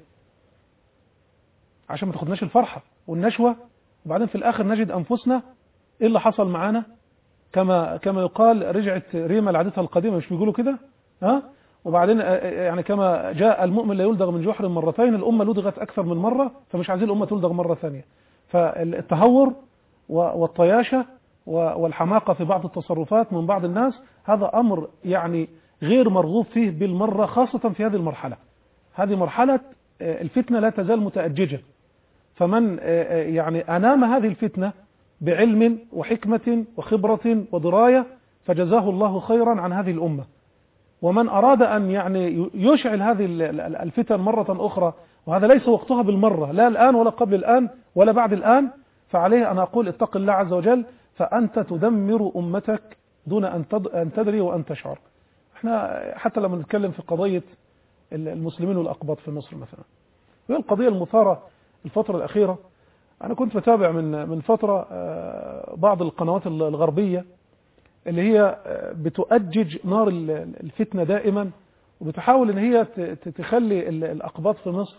عشان ما تاخدناش الفرحة والنشوة وبعدين في الآخر نجد أنفسنا إيه اللي حصل معانا. كما يقال رجعت ريما لعادتها القديمة، مش بيقولوا كده؟ وبعدين يعني كما جاء المؤمن لا يلدغ من جحر مرتين، الأمة لدغت أكثر من مرة، فمش عايزين الأمة تلدغ مرة ثانية. فالتهور والطياشة والحماقة في بعض التصرفات من بعض الناس هذا أمر يعني غير مرغوب فيه بالمرة، خاصة في هذه المرحلة. هذه مرحلة الفتنة لا تزال متأججة، فمن يعني أنام هذه الفتنة بعلم وحكمة وخبرة ودراية فجزاه الله خيرا عن هذه الأمة. ومن أراد أن يعني يشعل هذه الفتن مرة أخرى، وهذا ليس وقتها بالمرة، لا الآن ولا قبل الآن ولا بعد الآن، فعليه أن أقول اتق الله عز وجل، فأنت تدمر أمتك دون أن تدري وأن تشعر. احنا حتى لما نتكلم في قضية المسلمين والأقباط في مصر مثلا، وهي القضية المثارة الفترة الأخيرة. أنا كنت بتابع من فترة بعض القنوات الغربية اللي هي بتؤجج نار الفتنة دائما، وبتحاول ان هي تخلي الأقباط في مصر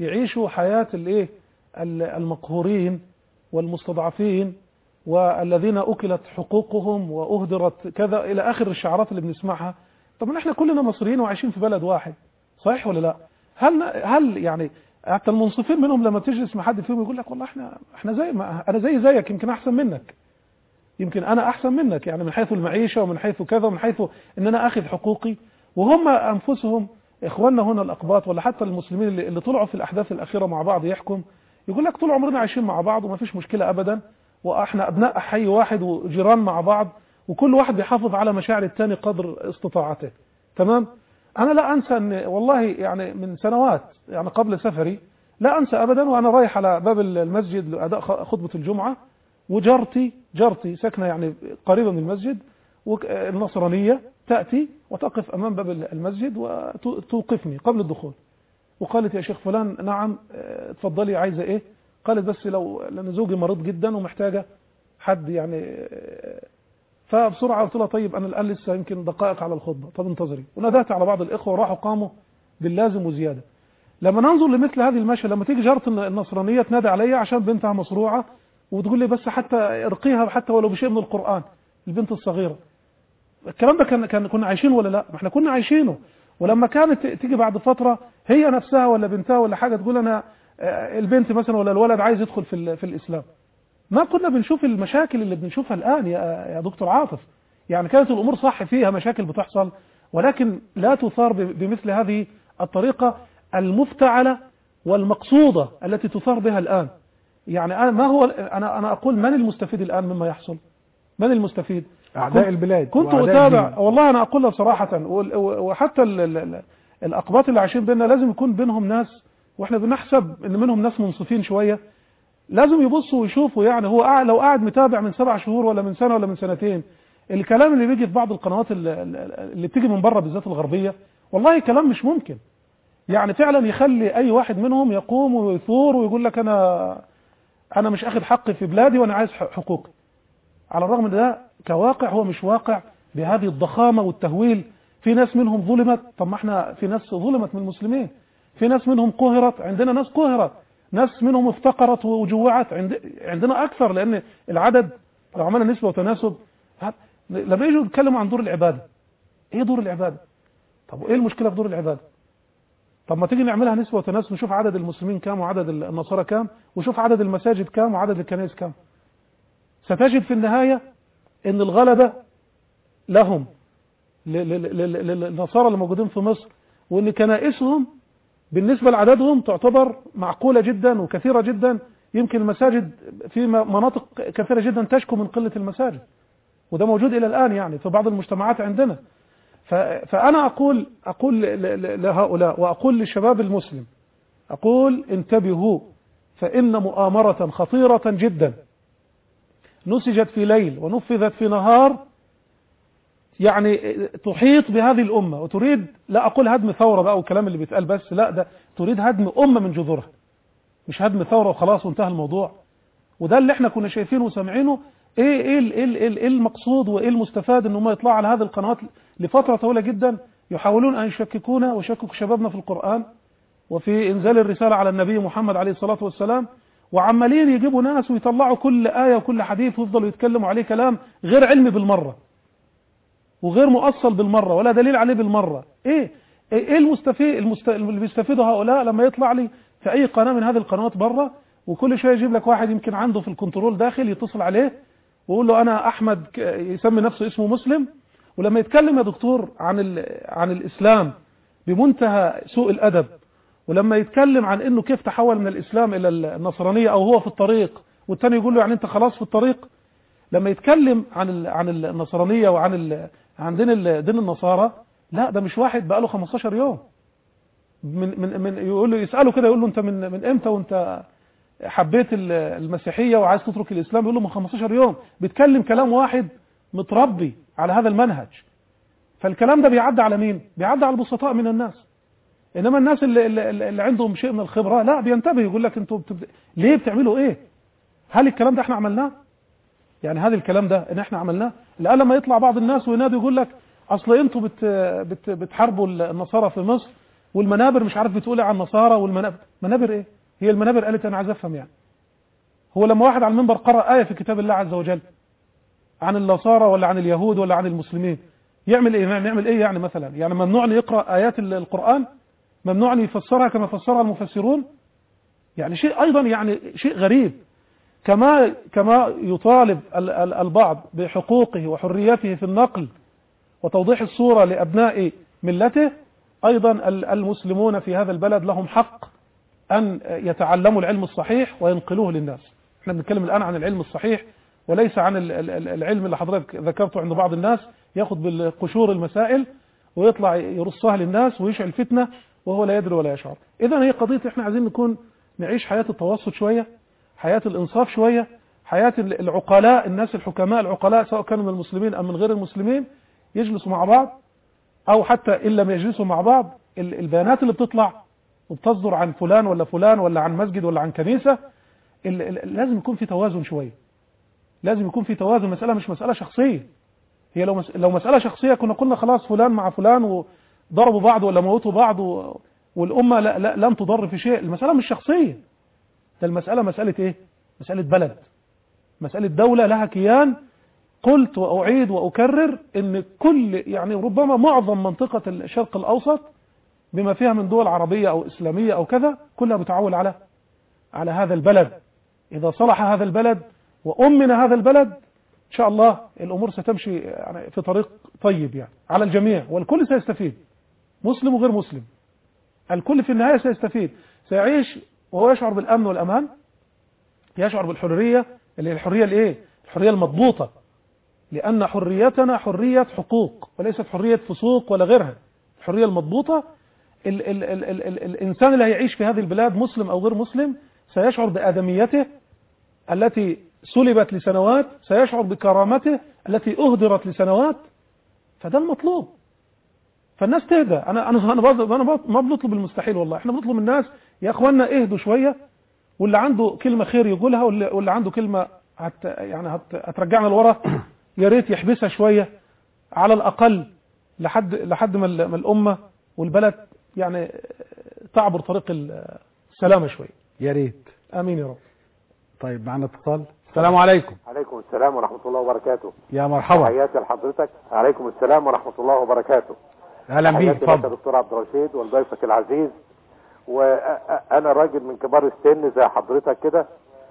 يعيشوا حياة الايه المقهورين والمستضعفين والذين أكلت حقوقهم وأهدرت كذا إلى آخر الشعارات اللي بنسمعها. طب احنا كلنا مصريين وعايشين في بلد واحد، صحيح ولا لا؟ هل يعني حتى المنصفين منهم لما تجلس مع حد فيهم يقول لك والله احنا زي ما انا زيك، يمكن احسن منك، يمكن انا احسن منك، يعني من حيث المعيشه ومن حيث كذا ومن حيث ان انا اخذ حقوقي. وهم انفسهم اخواننا هنا الاقباط ولا حتى المسلمين اللي طلعوا في الاحداث الاخيره مع بعض يحكم، يقول لك طول عمرنا عايشين مع بعض وما فيش مشكله ابدا، واحنا ابناء حي واحد وجيران مع بعض، وكل واحد بيحافظ على مشاعر الثاني قدر استطاعته. تمام. انا لا انسى ان والله يعني من سنوات يعني قبل سفري لا انسى ابدا وانا رايح على باب المسجد لاداء خطبه الجمعه، وجارتي ساكنه يعني قريبه من المسجد، والنصرانيه تاتي وتقف امام باب المسجد وتوقفني قبل الدخول، وقالت يا شيخ فلان نعم اتفضلي عايزه ايه؟ قالت بس لان زوجي مريض جدا ومحتاجه حد يعني. فبسرعه قلت لها طيب انا الان لسه يمكن دقائق على الخطبه، طب انتظري، ونادت على بعض الاخوه وراحوا قاموا باللازم وزياده. لما ننظر لمثل هذه المشهد، لما تيجي جارة النصرانيه تنادي عليا عشان بنتها مصروعه وتقول لي بس حتى ارقيها حتى ولو بشيء من القران، البنت الصغيره. الكلام ده كنا عايشينه ولا لا؟ ما احنا كنا عايشينه. ولما كانت تيجي بعد فتره هي نفسها ولا بنتها ولا حاجه تقول انا البنت مثلا ولا الولد عايز يدخل في الاسلام، ما كنا بنشوف المشاكل اللي بنشوفها الان يا دكتور عاطف. يعني كانت الامور صح فيها مشاكل بتحصل، ولكن لا تثار بمثل هذه الطريقه المفتعله والمقصوده التي تثار بها الان. يعني ما هو انا اقول من المستفيد الان مما يحصل؟ من المستفيد؟ اعداء البلاد. كنت اتابع والله انا اقولها صراحه، وحتى الاقباط اللي عايشين بيننا لازم يكون بينهم ناس، واحنا بنحسب ان منهم ناس منصفين شويه، لازم يبصوا ويشوفوا. يعني هو لو قاعد متابع من 7 شهور ولا من سنه ولا من سنتين الكلام اللي بيجي في بعض القنوات اللي بتيجي من بره بالذات الغربيه، والله كلام مش ممكن. يعني فعلا يخلي اي واحد منهم يقوم ويثور ويقول لك انا مش اخذ حقي في بلادي وانا عايز حقوقي، على الرغم ان ده كواقع هو مش واقع بهذه الضخامه والتهويل. في ناس منهم ظلمت، طب ما احنا في ناس ظلمت من المسلمين، في ناس منهم قهرت، عندنا ناس قهرت، ناس منهم افتقرت وجوعت، عندنا اكثر، لان العدد لو عملنا نسبه وتناسب. لما يجوا يتكلموا عن دور العباده، ايه دور العباده؟ طب وايه المشكله في دور العباده؟ طب ما تيجي نعملها نسبه وتناسب، نشوف عدد المسلمين كام وعدد النصارى كام، وشوف عدد المساجد كام وعدد الكنائس كام. ستجد في النهايه ان الغلبه لهم للنصارى اللي موجودين في مصر، وان كنائسهم بالنسبه لعددهم تعتبر معقوله جدا وكثيره جدا. يمكن المساجد في مناطق كثيره جدا تشكو من قله المساجد، وده موجود الى الان يعني في بعض المجتمعات عندنا. فانا اقول لهؤلاء واقول للشباب المسلم، اقول انتبهوا، فان مؤامره خطيره جدا نسجت في ليل ونفذت في نهار، يعني تحيط بهذه الأمة وتريد، لا أقول هدم ثورة بقى والكلام اللي بيتقال بس، لا ده تريد هدم أمة من جذورها، مش هدم ثورة وخلاص وانتهى الموضوع. وده اللي احنا كنا شايفينه وسامعينه. ايه المقصود وايه المستفاد ان هم يطلعوا على هذه القنوات لفترة طويلة جدا يحاولون ان يشككونا ويشككوا شبابنا في القرآن وفي انزال الرسالة على النبي محمد عليه الصلاة والسلام، وعمالين يجيبوا ناس ويطلعوا كل آية وكل حديث ويفضلوا يتكلموا عليه كلام غير علمي بالمرة وغير مؤصل بالمرة ولا دليل عليه بالمرة. ايه اللي بيستفيدوا هؤلاء لما يطلع لي في اي قناة من هذه القنوات بره، وكل شوية يجيب لك واحد يمكن عنده في الكنترول داخل يتصل عليه ويقول له انا احمد، يسمي نفسه اسمه مسلم، ولما يتكلم يا دكتور عن الاسلام بمنتهى سوء الادب، ولما يتكلم عن انه كيف تحول من الاسلام الى النصرانية او هو في الطريق، والتاني يقول له يعني انت خلاص في الطريق. لما يتكلم عن النصرانية عن دين النصارى، لا ده مش واحد بقاله 15 يوم من يقول له، يسأله كده يقول له انت من امتى وانت حبيت المسيحية وعايز تترك الاسلام؟ يقول له من 15 يوم. بيتكلم كلام واحد متربي على هذا المنهج. فالكلام ده بيعدي على مين؟ بيعدي على البسطاء من الناس. انما الناس اللي عندهم شيء من الخبرة لا بينتبه، يقول لك انتوا ليه بتعملوا ايه؟ هل الكلام ده احنا عملناه؟ يعني هذا الكلام ده ان احنا عملناه؟ الان لما يطلع بعض الناس وينادوا يقول لك اصل انتوا بتحاربوا النصارى في مصر والمنابر مش عارف بتقول عن النصارى، والمنابر منابر ايه؟ هي المنابر قالت انا عايز افهم يعني. هو لما واحد على المنبر قرأ آية في كتاب الله عز وجل عن النصارى ولا عن اليهود ولا عن المسلمين يعمل ايه؟ يعمل ايه يعني مثلا؟ يعني ممنوع ان يقرأ آيات القرآن؟ ممنوع ان يفسرها كما فسرها المفسرون؟ يعني شيء ايضا يعني شيء غريب. كما يطالب البعض بحقوقه وحريته في النقل وتوضيح الصورة لأبناء ملته، أيضا المسلمون في هذا البلد لهم حق أن يتعلموا العلم الصحيح وينقلوه للناس. احنا بنتكلم الآن عن العلم الصحيح وليس عن العلم اللي حضرتك ذكرته عند بعض الناس ياخد بالقشور المسائل ويطلع يرصها للناس ويشعل فتنة وهو لا يدري ولا يشعر. إذن هي قضية احنا عايزين نعيش حياة التوسط شوية، حياة الإنصاف شوية، حياة العقلاء، الناس الحكماء العقلاء سواء كانوا من المسلمين أم من غير المسلمين يجلسوا مع بعض، أو حتى إن لم يجلسوا مع بعض البيانات اللي بتطلع وبتصدر عن فلان ولا فلان ولا عن مسجد ولا عن كنيسة لازم يكون في توازن شوية، لازم يكون في توازن. مسألة مش مسألة شخصية. هي لو مسألة شخصية كنا قلنا خلاص فلان مع فلان وضربوا بعض ولا موتوا بعض والأمة لن تضر في شيء. المسألة مش شخصية، ده المسألة مسألة إيه؟ مسألة بلد، مسألة دولة لها كيان. قلت وأعيد وأكرر إن كل يعني ربما معظم منطقة الشرق الأوسط بما فيها من دول عربية أو إسلامية أو كذا كلها بتعول على هذا البلد. إذا صلح هذا البلد وأمن هذا البلد إن شاء الله الأمور ستمشي يعني في طريق طيب يعني على الجميع، والكل سيستفيد، مسلم وغير مسلم، الكل في النهاية سيستفيد، سيعيش وهو يشعر بالأمن والأمان، يشعر بالحرية اللي هي الحرية الإيه؟ الحرية المضبوطة، لأن حريتنا حرية حقوق وليست حرية فسوق ولا غيرها. الحرية المضبوطة الإنسان اللي هيعيش في هذه البلاد مسلم أو غير مسلم سيشعر بآدميته التي سلبت لسنوات، سيشعر بكرامته التي أهدرت لسنوات، فده المطلوب. فالناس تهدى. أنا ما بنطلب المستحيل والله، احنا بنطلب الناس يا أخوانا اهدوا شوية، واللي عنده كلمة خير يقولها، واللي عنده كلمة هترجعنا لورا يا ريت يحبسها شوية على الأقل لحد ما الأمة والبلد يعني تعبر طريق السلامة شوية. يا ريت. آمين يا رب. طيب معنا اتصال. السلام عليكم. عليكم السلام ورحمة الله وبركاته. يا مرحبا. تحياتي لحضرتك. عليكم السلام ورحمة الله وبركاته. أهلا بيك. اتفضل. دكتور عبد الرشيد والضيفك العزيز، وأنا راجل من كبار السن زي حضرتك كده،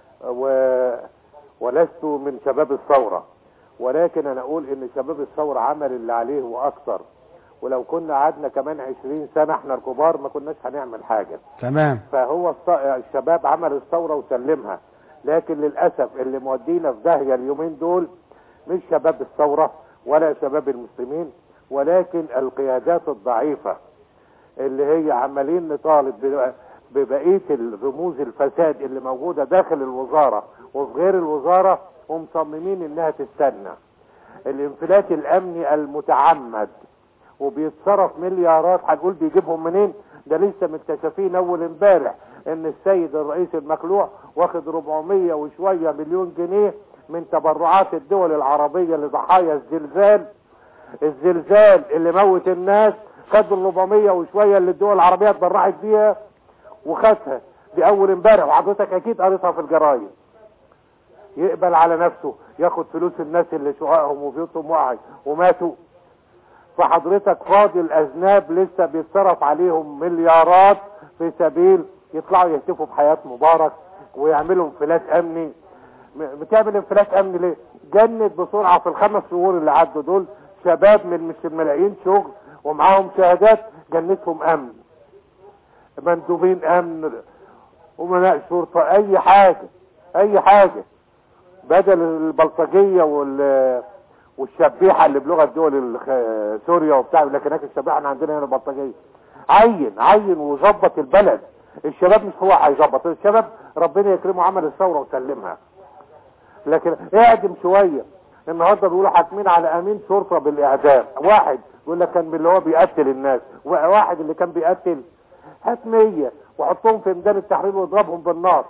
ولست من شباب الثورة، ولكن أنا أقول إن شباب الثورة عمل اللي عليه وأكثر، ولو كنا قعدنا كمان 20 سنة احنا الكبار ما كناش هنعمل حاجة. تمام. فهو الشباب عمل الثورة وسلمها، لكن للأسف اللي مودينا في داهية اليومين دول مش شباب الثورة ولا شباب المسلمين، ولكن القيادات الضعيفة اللي هي عمالين نطالب ببقية الرموز الفساد اللي موجودة داخل الوزارة وفي غير الوزارة، ومصممين انها تستنى. الانفلات الامني المتعمد وبيتصرف مليارات، هنقول بيجيبهم منين؟ ده لسه مكتشفين اول امبارح ان السيد الرئيس المخلوع واخد 400 وشوية مليون جنيه من تبرعات الدول العربية لضحايا الزلزال اللي موت الناس. خد 400 وشوية اللي الدول العربية اتبرعت بيها وخدها دي اول امبارح، وحضرتك اكيد قريتها في الجرايد. يقبل على نفسه ياخد فلوس الناس اللي شققهم وبيوتهم وقعت وماتوا. فحضرتك فاضي الاذناب لسه بيتصرف عليهم مليارات في سبيل يطلعوا يهتفوا بحياة مبارك ويعملوا انفلات امني. بتعمل انفلات امني ليه؟ جند بسرعة في ال5 شهور اللي عدوا دول شباب من مش ملايين شغل ومعاهم شهادات، جنتهم امن، مندوبين امن، امناء شرطة، اي حاجة بدل البلطجية والشبيحة اللي بلغة دول سوريا وبتاع. لكن هناك الشبيحة احنا عندنا هنا البلطجية. عين وظبط البلد. الشباب مش هو هيظبط الشباب، ربنا يكرمه عمل الثورة وسلمها. لكن اعدم شوية. النهارده بيقولوا حاكمين على امين شرطة بالاعدام، واحد يقول لك كان من اللي هو بيقتل الناس، واحد اللي كان بيقتل حتمية وحطهم في ميدان التحرير واضربهم بالنار.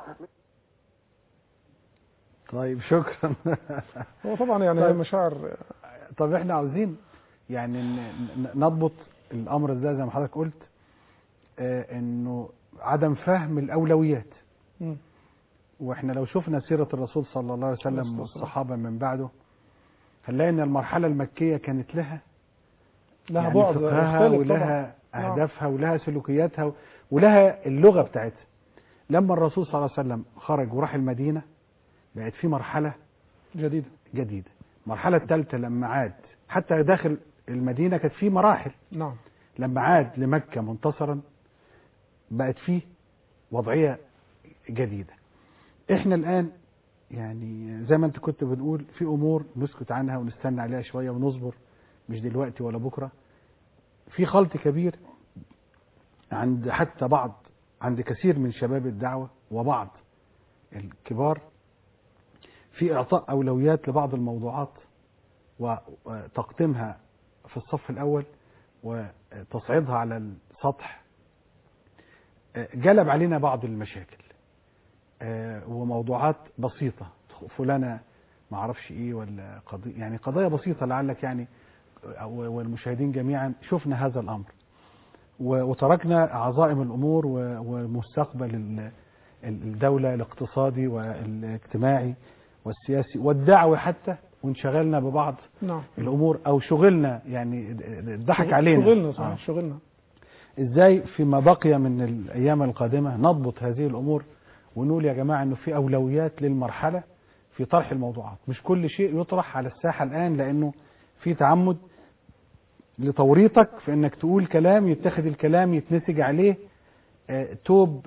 طيب شكرا. هو طبعا يعني طيب. مشاعر. طب احنا عاوزين يعني نضبط الامر ازاي زي ما حضرتك قلت. انه عدم فهم الاولويات. مم. واحنا لو شفنا سيرة الرسول صلى الله عليه وسلم والصحابة من بعده هنلاقي ان المرحلة المكية كانت لها يعني بعد فقهها ولها اهدافها ولها سلوكياتها ولها اللغة بتاعتها. لما الرسول صلى الله عليه وسلم خرج وراح المدينة بقت في مرحلة جديدة. المرحلة الثالثة لما عاد حتى داخل المدينة كانت في مراحل. نعم. لما عاد لمكة منتصرا بقت فيه وضعية جديدة. احنا الآن يعني زي ما انت كنت بنقول في امور نسكت عنها ونستنى عليها شوية ونصبر، مش دلوقتي ولا بكرة. في خلط كبير عند حتى عند كثير من شباب الدعوة وبعض الكبار في اعطاء اولويات لبعض الموضوعات وتقديمها في الصف الاول وتصعيدها على السطح جلب علينا بعض المشاكل وموضوعات بسيطة فلانة ما اعرفش ايه ولا قضية يعني قضايا بسيطة لعلك يعني والمشاهدين جميعا شفنا هذا الامر وتركنا عظائم الامور ومستقبل الدولة الاقتصادي والاجتماعي والسياسي والدعوة حتى وانشغلنا ببعض نعم. الامور او شغلنا يعني ضحك علينا شغلنا صحيح شغلنا. ازاي فيما بقي من الايام القادمة نضبط هذه الامور ونقول يا جماعة انه في اولويات للمرحلة في طرح الموضوعات، مش كل شيء يطرح على الساحة الان لانه في تعمد لتوريطك في انك تقول كلام يتخذ الكلام يتنسج عليه توب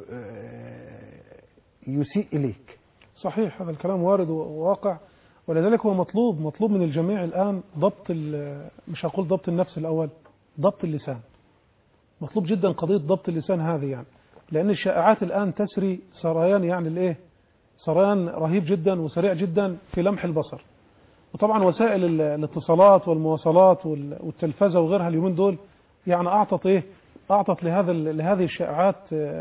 يسيء اليك. صحيح هذا الكلام وارد وواقع، ولذلك هو مطلوب من الجميع الان ضبط مش هقول ضبط النفس الاول، ضبط اللسان. مطلوب جدا قضية ضبط اللسان هذه يعني، لان الشائعات الان تسري سريان يعني الايه؟ سريان رهيب جدا وسريع جدا في لمح البصر. وطبعا وسائل الاتصالات والمواصلات والتلفزة وغيرها اليومين دول يعني اعطت لهذه الشائعات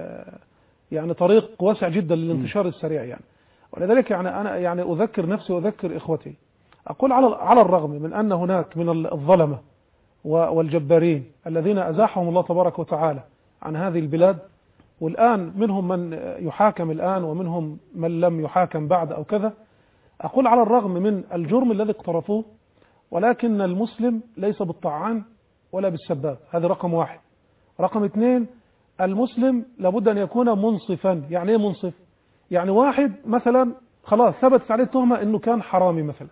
يعني طريق واسع جدا للانتشار السريع يعني. ولذلك يعني انا يعني اذكر نفسي واذكر اخوتي، اقول على الرغم من ان هناك من الظلمة والجبارين الذين ازاحهم الله تبارك وتعالى عن هذه البلاد، والان منهم من يحاكم الان ومنهم من لم يحاكم بعد او كذا، أقول على الرغم من الجرم الذي اقترفوه ولكن المسلم ليس بالطعان ولا بالسباب. هذا رقم واحد. رقم اثنين، المسلم لابد أن يكون منصفا. يعني ايه منصف؟ يعني واحد مثلا خلاص ثبتت عليه التهمة انه كان حرامي مثلا،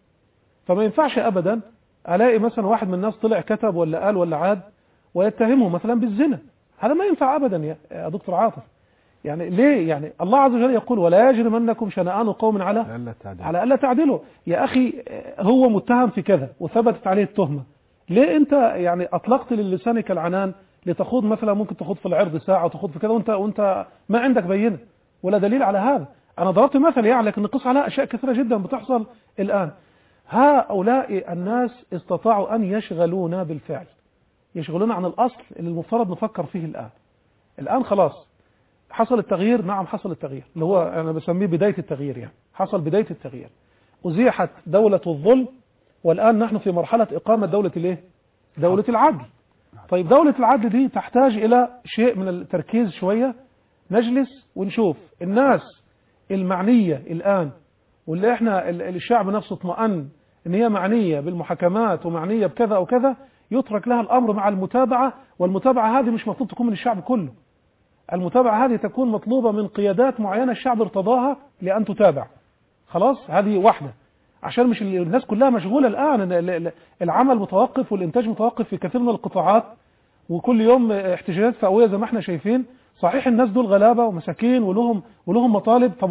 فما ينفعش ابدا الاقي مثلا واحد من الناس طلع كتب ولا قال ولا عاد ويتهمه مثلا بالزنا. هذا ما ينفع ابدا يا دكتور عاطف. يعني ليه؟ يعني الله عز وجل يقول ولا يجرمنكم شنآن قوم على ألا تعدلوا. يا أخي هو متهم في كذا وثبتت عليه التهمة، ليه أنت يعني أطلقت للسانك العنان لتخوض مثلا ممكن تخوض في العرض ساعة وتخوض في كذا وأنت ما عندك بينة ولا دليل على هذا. أنا ضربت مثل يعني لكن نقص على أشياء كثيرة جدا بتحصل الآن. هؤلاء الناس استطاعوا أن يشغلونا بالفعل، يشغلونا عن الأصل اللي المفترض نفكر فيه الآن خلاص حصل التغيير. نعم حصل التغيير اللي هو أنا بسميه بداية التغيير، يعني حصل بداية التغيير. أزيحت دولة الظلم والآن نحن في مرحلة إقامة دولة الايه؟ دولة العدل. طيب دولة العدل دي تحتاج إلى شيء من التركيز شوية، نجلس ونشوف الناس المعنية الآن واللي احنا الشعب نفسه اطمأن ان هي معنية بالمحاكمات ومعنية بكذا أو كذا، يترك لها الأمر مع المتابعة. والمتابعة هذه مش مطلوب تكون من الشعب كله، المتابعة هذه تكون مطلوبة من قيادات معينة الشعب ارتضاها لأن تتابع. خلاص هذه واحدة، عشان مش الناس كلها مشغولة الآن، العمل متوقف والإنتاج متوقف في كثير من القطاعات، وكل يوم احتجاجات فئوية زي ما احنا شايفين. صحيح الناس دول غلابة ومساكين ولهم مطالب. طب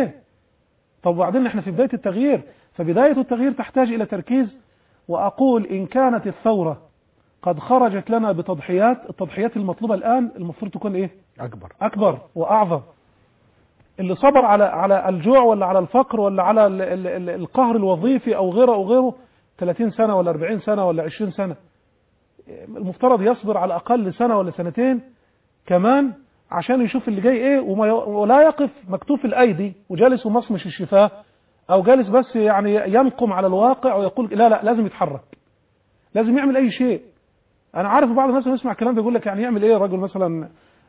وبعدين احنا في بداية التغيير، فبداية التغيير تحتاج إلى تركيز. وأقول إن كانت الثورة قد خرجت لنا بتضحيات، التضحيات المطلوبة الآن المفروض تكون إيه؟ أكبر وأعظم. اللي صبر على الجوع ولا على الفقر ولا على القهر الوظيفي أو غيره 30 سنة ولا 40 سنة ولا 20 سنة، المفترض يصبر على الأقل سنة ولا سنتين كمان عشان يشوف اللي جاي إيه، ولا يقف مكتوف الأيدي وجالس ومصمش الشفاه، أو جالس بس يعني ينقم على الواقع ويقول لا لازم يتحرك، لازم يعمل أي شيء. أنا عارف بعض الناس يسمع الكلام ده يقول لك يعني يعمل إيه الرجل مثلا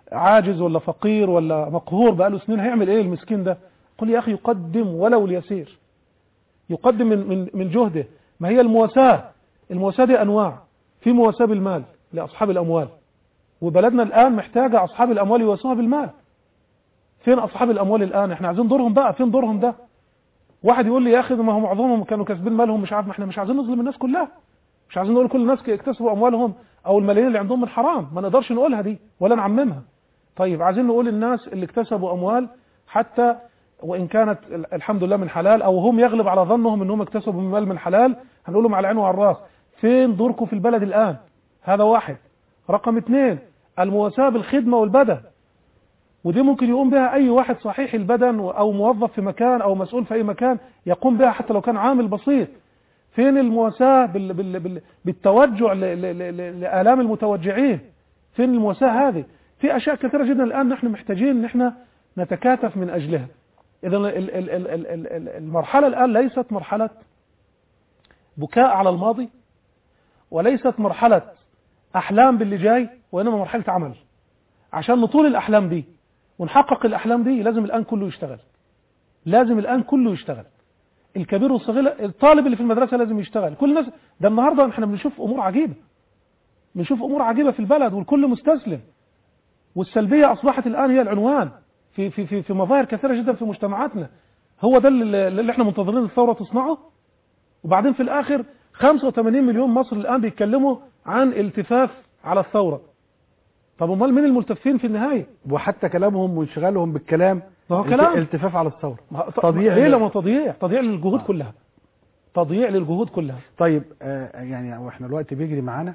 عاجز ولا فقير ولا مقهور بقاله سنين، هيعمل ايه المسكين ده؟ قل يا اخي يقدم ولو اليسير، يقدم من جهده. ما هي المواساة دي انواع، في مواساة بالمال لاصحاب الاموال، وبلدنا الان محتاجة اصحاب الاموال يواسوها بالمال. فين اصحاب الاموال الان؟ احنا عايزين دورهم بقى، فين دورهم ده؟ واحد يقول لي يا اخي ما هم معظمهم كانوا كاسبين مالهم مش عارف. ما احنا مش عايزين نظلم الناس كلها، مش عايزين نقول كل الناس اكتسبوا اموالهم او الملايين اللي عندهم من حرام، ما نقدرش نقولها دي ولا نعممها. طيب عايزين نقول الناس اللي اكتسبوا اموال حتى وان كانت الحمد لله من حلال، او هم يغلب على ظنهم انهم اكتسبوا مال من حلال، هنقول لهم على عينه وعلى الراس. فين دوركم في البلد الان؟ هذا واحد. رقم 2 المواساة بالخدمة والبدن، ودي ممكن يقوم بها اي واحد صحيح البدن او موظف في مكان او مسؤول في اي مكان يقوم بها حتى لو كان عامل بسيط. فين المواساة بالتوجع لآلام المتوجعين؟ فين المواساة هذه؟ في اشياء كثيرة جدا الان نحن محتاجين ان احنا نتكاتف من اجلها. اذا المرحلة الان ليست مرحلة بكاء على الماضي، وليست مرحلة احلام باللي جاي، وانما مرحلة عمل. عشان نطول الاحلام دي ونحقق الاحلام دي لازم الان كله يشتغل، لازم الان كله يشتغل، الكبير والصغير، الطالب اللي في المدرسة لازم يشتغل، كل الناس. ده النهاردة احنا بنشوف امور عجيبة، بنشوف امور عجيبة في البلد والكل مستسلم، والسلبية اصبحت الان هي العنوان في في في في مظاهر كثيرة جدا في مجتمعاتنا. هو ده اللي احنا منتظرين الثورة تصنعه. وبعدين في الاخر 85 مليون مصري الان بيتكلموا عن التفاف على الثورة. طب امال مين الملتفين في النهاية؟ وحتى كلامهم وانشغالهم بالكلام ما هو كلام التفاف على الثورة، تضييع. ليه؟ لما تضييع للجهود كلها، تضييع للجهود كلها. طيب يعني واحنا الوقت بيجري معانا،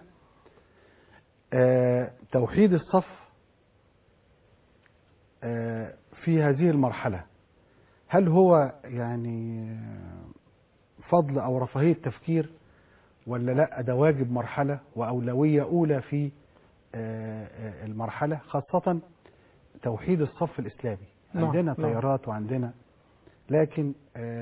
توحيد الصف في هذه المرحلة هل هو يعني فضل او رفاهية تفكير، ولا لا ده واجب مرحلة واولوية اولى في المرحلة، خاصة توحيد الصف الاسلامي؟ عندنا تيارات وعندنا، لكن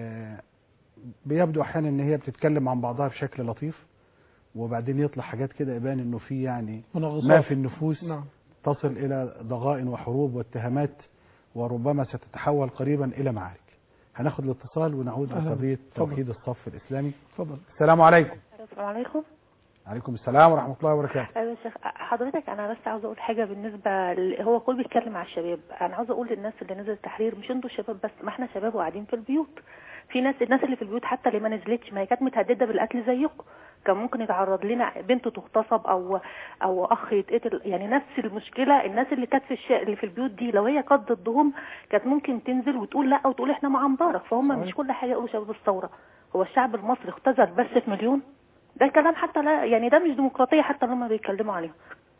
بيبدو احيانا ان هي بتتكلم عن بعضها بشكل لطيف، وبعدين يطلع حاجات كده يبان انه في يعني ما في النفوس تصل الى ضغائن وحروب واتهامات، وربما ستتحول قريبا الى معارك. هناخد الاتصال ونعود لقضية توحيد الصف الاسلامي. اتفضل. السلام عليكم. السلام عليكم. عليكم السلام ورحمة الله وبركاته. ايوه يا شيخ، حضرتك انا بس عاوزه اقول حاجه بالنسبه هو كل بيتكلم على الشباب. انا عاوزه اقول للناس اللي نزلت التحرير مش انتوا الشباب بس، ما احنا شباب وقاعدين في البيوت. في الناس اللي في البيوت حتى اللي ما نزلتش، ما هي كانت متهدده بالقتل زيكم، كان ممكن يتعرض لنا بنته تغتصب او اخ يتقتل. يعني نفس المشكله. الناس اللي كانت اللي في البيوت دي لو هي كانت ضدهم كانت ممكن تنزل وتقول لا، وتقول احنا مع مبارك. فهم مش كل حاجه يقولوا شباب الثوره. هو الشعب المصري اختزل بس في مليون؟ ده كلام حتى لا، يعني ده مش ديمقراطيه حتى لما بيتكلموا عليهم.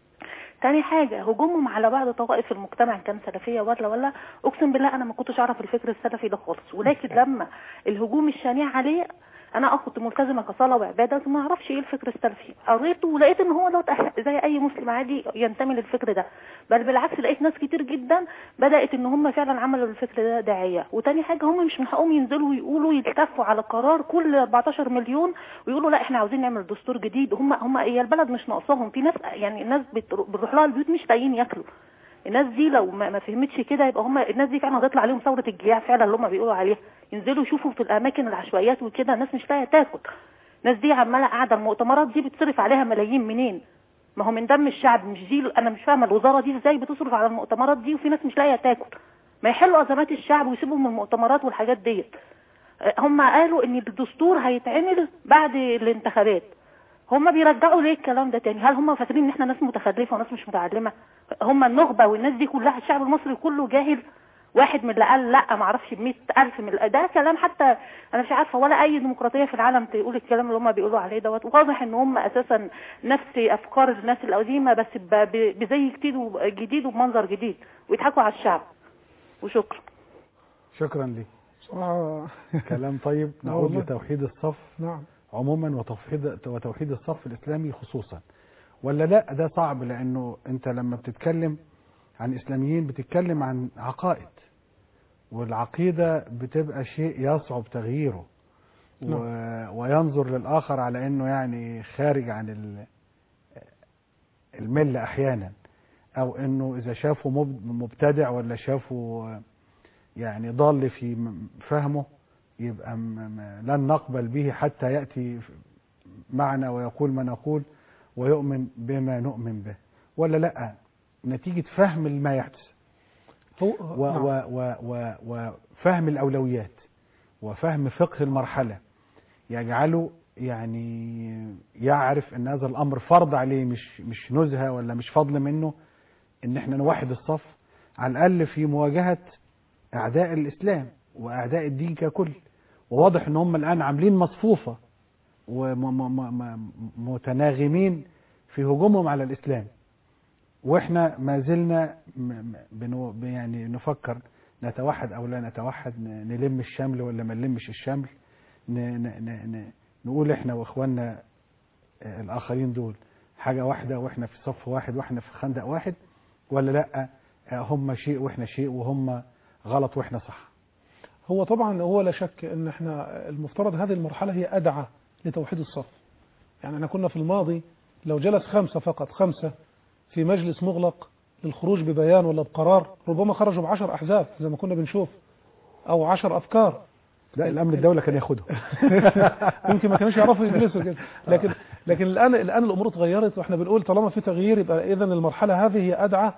تاني حاجة هجومهم على بعض طوائف المجتمع كان سلفية ولا اقسم بالله انا ما كنتش اعرف الفكر السلفي ده خالص، ولكن لما الهجوم الشنيع عليه، انا كنت ملتزمه كصلاه وعباده ما اعرفش ايه الفكر السلفي، قريته ولقيت ان هو ده زي اي مسلم عادي ينتمي للفكر ده، بل بالعكس لقيت ناس كتير جدا بدات ان هم فعلا عملوا الفكر ده داعيه. وتاني حاجه هم مش من حقهم ينزلوا ويقولوا يلتفوا على قرار كل 14 مليون ويقولوا لا احنا عاوزين نعمل دستور جديد. هم هي البلد مش ناقصاهم. في ناس يعني الناس بتروح لها البيوت مش لاقيين ياكلوا. الناس دي لو ما فهمتش كده يبقى الناس دي فعلا هتطلع عليهم ثوره الجياع فعلا اللي هم بيقولوا عليها. ينزلوا يشوفوا في الاماكن العشوائيات وكده الناس مش لاقيه تاكل. الناس دي عماله قاعده، المؤتمرات دي بتصرف عليها ملايين منين؟ ما هو من دم الشعب. مش دي انا مش فاهمه الوزاره دي ازاي بتصرف على المؤتمرات دي وفي ناس مش لاقيه تاكل. ما يحلوا ازمات الشعب ويسيبوا من المؤتمرات والحاجات ديت. هم قالوا ان الدستور هيتعمل بعد الانتخابات. هم بيرجعوا ليه الكلام ده تاني؟ هل هم فاكرين ان احنا ناس متخلفه وناس مش متعلمه؟ هم النخبه والناس دي كلها الشعب المصري كله جاهل؟ واحد من اللي قال لا ما اعرفش ب100,000 من ده كلام حتى انا مش عارفه ولا اي ديمقراطيه في العالم تقول الكلام اللي هم بيقولوا عليه دوت. واضح ان هم اساسا نفس افكار الناس القديمه بس بزي جديد وبمنظر جديد ويضحكوا على الشعب. وشكرا. شكرا لي. كلام طيب. نعود لتوحيد الصف عموما وتوحيد الصف الاسلامي خصوصا، ولا لا ده صعب؟ لانه انت لما بتتكلم عن اسلاميين بتتكلم عن عقائد، والعقيدة بتبقى شيء يصعب تغييره وينظر للآخر على انه يعني خارج عن الملة احيانا. أو أنه إذا شافوا مبتدع ولا شافوا يعني ضال في فهمه يبقى لن نقبل به حتى يأتي معنا ويقول ما نقول ويؤمن بما نؤمن به، ولا لا، نتيجة فهم ما يحدث وفهم الأولويات وفهم فقه المرحلة يجعله يعني يعرف ان هذا الامر فرض عليه، مش نزهة ولا مش فضل منه ان احنا نوحد الصف على الاقل في مواجهة اعداء الاسلام واعداء الدين ككل. وواضح ان هم الان عاملين مصفوفة ومتناغمين في هجومهم على الاسلام، واحنا ما زلنا يعني نفكر نتوحد او لا نتوحد، نلم الشمل ولا ما نلمش الشمل، نقول احنا واخواننا الاخرين دول حاجة واحدة واحنا في صف واحد واحنا في خندق واحد، ولا لا هم شيء واحنا شيء وهم غلط واحنا صح. هو طبعا هو لا شك ان احنا المفترض هذه المرحلة هي ادعى لتوحيد الصف. يعني احنا كنا في الماضي لو جلس 5 فقط 5 في مجلس مغلق للخروج ببيان ولا بقرار ربما خرجوا ب10 احزاب زي ما كنا بنشوف او 10 افكار. لا الامن الدولة كان ياخدهم يمكن ما كانوش يعرفوا يجلسوا كده. لكن الان الامور اتغيرت، واحنا بنقول طالما في تغيير يبقى اذا المرحلة هذه هي ادعى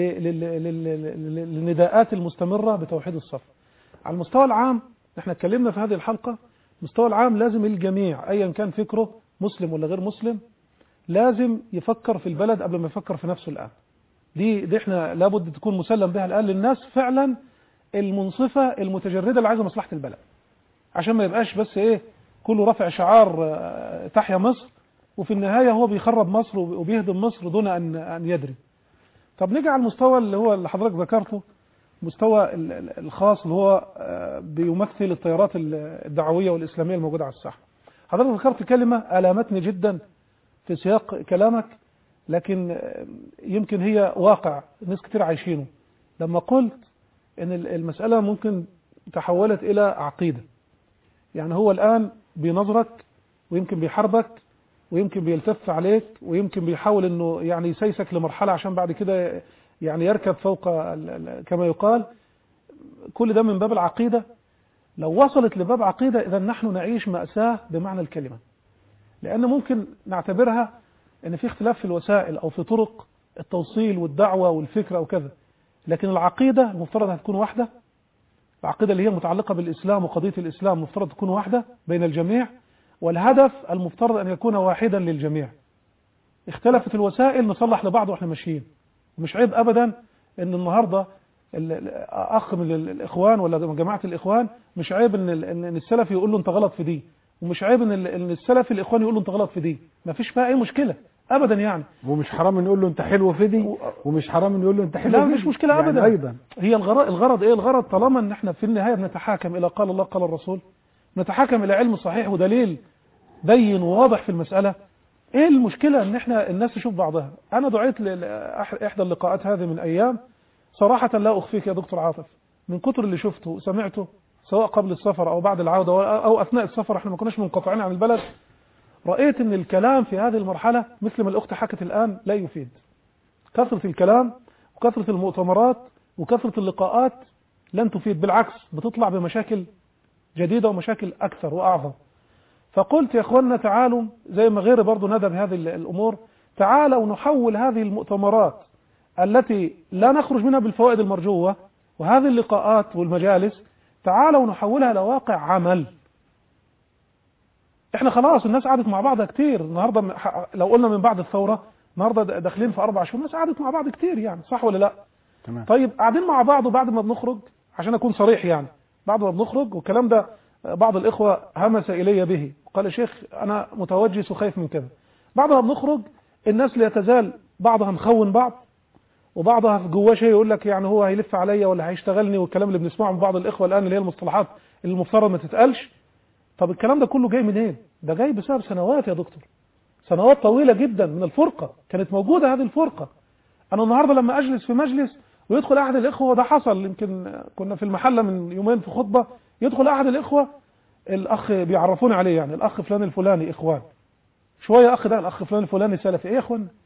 للنداءات المستمرة بتوحيد الصف. على المستوى العام احنا اتكلمنا في هذه الحلقة، المستوى العام لازم الجميع ايا كان فكره مسلم ولا غير مسلم لازم يفكر في البلد قبل ما يفكر في نفسه الان. دي احنا لابد تكون مسلم بها الان للناس فعلا المنصفة المتجردة اللي عايزة مصلحة البلد، عشان ما يبقاش بس ايه كله رافع شعار تحيا مصر وفي النهاية هو بيخرب مصر وبيهدم مصر دون ان يدري. طب نيجي على المستوى اللي هو اللي حضرتك ذكرته، مستوى الخاص اللي هو بيمثل التيارات الدعوية والإسلامية الموجودة على الساحة. حضرتك ذكرت كلمة ألامتني جدا في سياق كلامك، لكن يمكن هي واقع ناس كتير عايشينه، لما قلت ان المسألة ممكن تحولت إلى عقيدة. يعني هو الآن بينظرك ويمكن بيحاربك ويمكن بيلتف عليك ويمكن بيحاول انه يعني يسيسك لمرحلة عشان بعد كده يعني يركب فوق كما يقال. كل ده من باب العقيدة. لو وصلت لباب عقيدة إذا نحن نعيش مأساة بمعنى الكلمة، لأن ممكن نعتبرها أن في اختلاف في الوسائل أو في طرق التوصيل والدعوة والفكرة وكذا، لكن العقيدة المفترض هتكون واحدة. العقيدة اللي هي متعلقة بالإسلام وقضية الإسلام المفترض تكون واحدة بين الجميع، والهدف المفترض أن يكون واحدا للجميع. اختلفت الوسائل نصلح لبعض وإحنا ماشيين. مش عيب أبدا أن النهاردة أخ من الإخوان ولا جماعة الإخوان مش عيب أن السلفي يقول له أنت غلط في دي، ومش عيب أن السلفي الإخوان يقول له أنت غلط في دي، ما فيش فيها أي مشكلة أبدا يعني. ومش حرام أن يقول له أنت حلو في دي، ومش حرام أن يقول له أنت حلو لا في دي. مش مشكلة أبدا يعني أيضا هي الغرض إيه؟ الغرض طالما أن احنا في النهاية بنتحاكم إلى قال الله قال الرسول، نتحاكم إلى علم صحيح ودليل بين وواضح في المسألة، ايه المشكلة ان احنا الناس تشوف بعضها؟ انا دعيت لاحدى اللقاءات هذه من ايام، صراحة لا اخفيك يا دكتور عاطف، من كتر اللي شفته وسمعته سواء قبل السفر او بعد العودة او اثناء السفر، احنا ما كناش منقطعين عن البلد، رأيت ان الكلام في هذه المرحلة مثل ما الاخت حكت الان لا يفيد. كثرة الكلام وكثرة المؤتمرات وكثرة اللقاءات لن تفيد، بالعكس بتطلع بمشاكل جديدة ومشاكل اكثر واعظم. فقلت يا اخواننا تعالوا زي ما غيري برضو ندى بهذه الامور، تعالوا نحول هذه المؤتمرات التي لا نخرج منها بالفوائد المرجوة وهذه اللقاءات والمجالس تعالوا نحولها لواقع عمل. احنا خلاص الناس قعدت مع بعضها كتير النهاردة، لو قلنا من بعد الثورة النهاردة داخلين في 4 شهور، الناس قعدت مع بعض كتير يعني، صح ولا لا؟ تمام. طيب قاعدين مع بعض وبعد ما بنخرج، عشان اكون صريح يعني، بعد ما بنخرج والكلام ده بعض الإخوة همس إلي به قال يا شيخ أنا متوجس وخايف من كذا، بعد ما بنخرج الناس لا تزال بعضها مخون بعض، وبعضها في جواه شيء يقول لك يعني هو هيلف عليا ولا هيشتغلني، والكلام اللي بنسمعه من بعض الإخوة الآن اللي هي المصطلحات اللي المفترض ما تتقالش. طب الكلام ده كله جاي منين؟ ده جاي بسبب سنوات يا دكتور، سنوات طويلة جدا من الفرقة، كانت موجودة هذه الفرقة. أنا النهاردة لما أجلس في مجلس ويدخل أحد الإخوة، وده حصل يمكن كنا في المحلة من يومين في خطبة، يدخل أحد الإخوة الأخ بيعرفوني عليه يعني الأخ فلان الفلاني إخوان، شوية أخ ده الأخ فلان الفلاني سلفي، إيه يا إخوان؟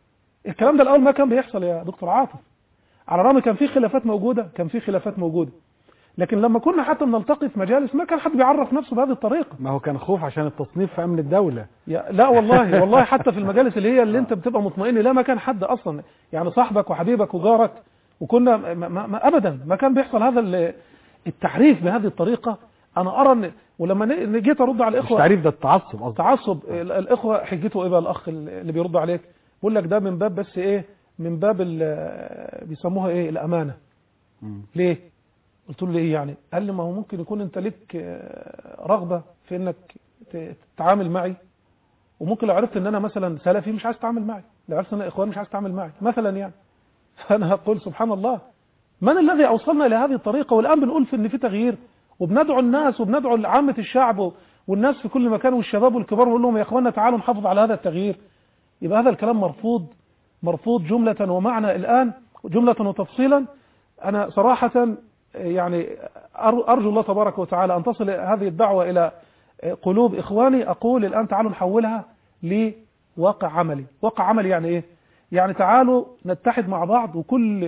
الكلام ده الأول ما كان بيحصل يا دكتور عاطف، على الرغم كان في خلافات موجودة، لكن لما كنا حتى بنلتقي في مجالس ما كان حد بيعرف نفسه بهذه الطريقة. ما هو كان خوف عشان التصنيف في أمن الدولة. لا والله حتى في المجالس اللي انت بتبقى مطمئن لا، ما كان حد اصلا يعني صاحبك وحبيبك وجارك، وكنا ما ابدا ما كان بيحصل هذا التحريف بهذه الطريقة. انا ارى ولما جيت ارد على الاخوه، التعريف ده التعصب قصدي. تعصب الاخوه حجته ايه بقى؟ الاخ اللي بيرد عليك بيقول لك ده من باب بس ايه، من باب بيسموها ايه، الامانه. ليه؟ قلت له ليه يعني؟ قال لي ما هو ممكن يكون انت لك رغبه في انك تتعامل معي، وممكن لو عرفت ان انا مثلا سلفي مش عايز تتعامل معي، لو عرفت ان انا اخوان مش عايز تتعامل معي مثلا يعني. فانا هقول سبحان الله، من الذي اوصلنا الى هذه الطريقه؟ والان بنقول في ان في تغيير، وبندعو الناس وبندعو عامه الشعب والناس في كل مكان والشباب والكبار، ونقول لهم يا اخواننا تعالوا نحافظ على هذا التغيير. يبقى هذا الكلام مرفوض جمله ومعنى الان، جمله وتفصيلا. انا صراحه يعني ارجو الله تبارك وتعالى ان تصل هذه الدعوه الى قلوب اخواني. اقول الان تعالوا نحولها لواقع عملي. واقع عملي يعني ايه؟ يعني تعالوا نتحد مع بعض، وكل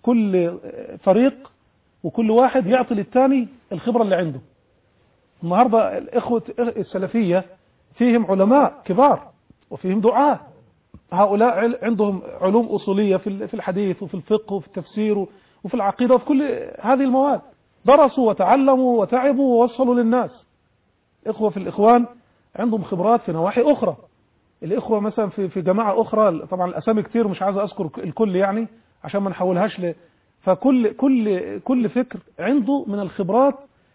فريق وكل واحد يعطي للثاني الخبره اللي عنده. النهارده الاخوه السلفيه فيهم علماء كبار وفيهم دعاة، هؤلاء عندهم علوم اصوليه في الحديث وفي الفقه وفي التفسير وفي العقيده وفي كل هذه المواد، درسوا وتعلموا وتعبوا ووصلوا للناس. اخوه في الاخوان عندهم خبرات في نواحي اخرى. الاخوه مثلا في جماعه اخرى، طبعا الاسامي كتير ومش عايز اذكر الكل يعني عشان ما نحولهاش فكل فكر عنده من الخبرات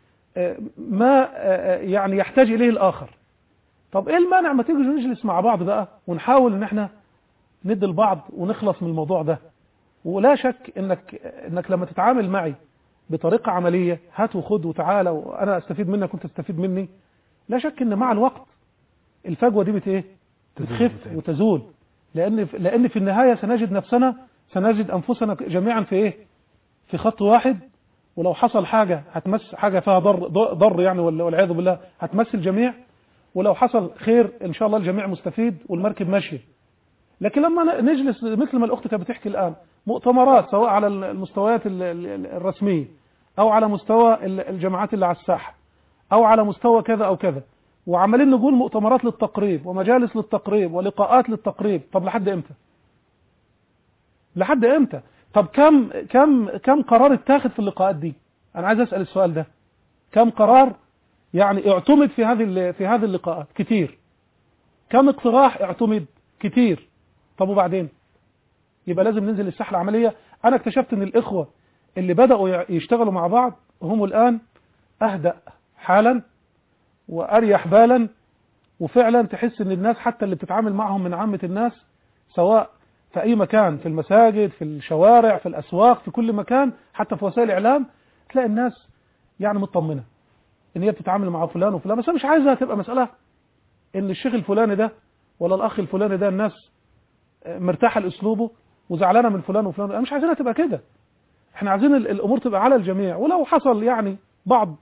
ما يعني يحتاج اليه الاخر. طب ايه المانع ما تيجي نجلس مع بعض بقى ونحاول ان احنا ندي لبعض ونخلص من الموضوع ده؟ ولا شك انك لما تتعامل معي بطريقه عمليه، هات وخد وتعالى وانا استفيد منك وانت تستفيد مني، لا شك ان مع الوقت الفجوه دي بتخف وتزول. لان في النهايه سنجد انفسنا جميعا في ايه؟ في خط واحد. ولو حصل حاجه هتمس حاجه فيها ضر يعني والعياذ بالله هتمس الجميع، ولو حصل خير ان شاء الله الجميع مستفيد والمركب ماشيه. لكن لما نجلس مثل ما الاخت كانت بتحكي الان، مؤتمرات سواء على المستويات الرسميه او على مستوى الجماعات اللي على الساحه او على مستوى كذا او كذا، وعمالين نقول مؤتمرات للتقريب ومجالس للتقريب ولقاءات للتقريب. طب لحد امتى؟ طب كم قرار اتاخد في اللقاءات دي؟ انا عايز اسال السؤال ده. كم قرار يعني اعتمد في هذه اللقاءات؟ كتير. كم اقتراح اعتمد؟ كتير. طب وبعدين؟ يبقى لازم ننزل للساحه العمليه. انا اكتشفت ان الاخوه اللي بداوا يشتغلوا مع بعض هم الان اهدأ حالا واريح بالا، وفعلا تحس ان الناس حتى اللي بتتعامل معهم من عامه الناس سواء في اي مكان، في المساجد، في الشوارع، في الاسواق، في كل مكان، حتى في وسائل الاعلام، تلاقي الناس يعني مطمنه ان هي بتتعامل مع فلان وفلان. بس انا مش عايزها تبقى مساله ان الشيخ الفلاني ده ولا الاخ الفلاني ده الناس مرتاحه لاسلوبه وزعلانه من فلان وفلان. انا مش عايزينها تبقى كده. احنا عايزين الامور تبقى على الجميع. ولو حصل يعني بعض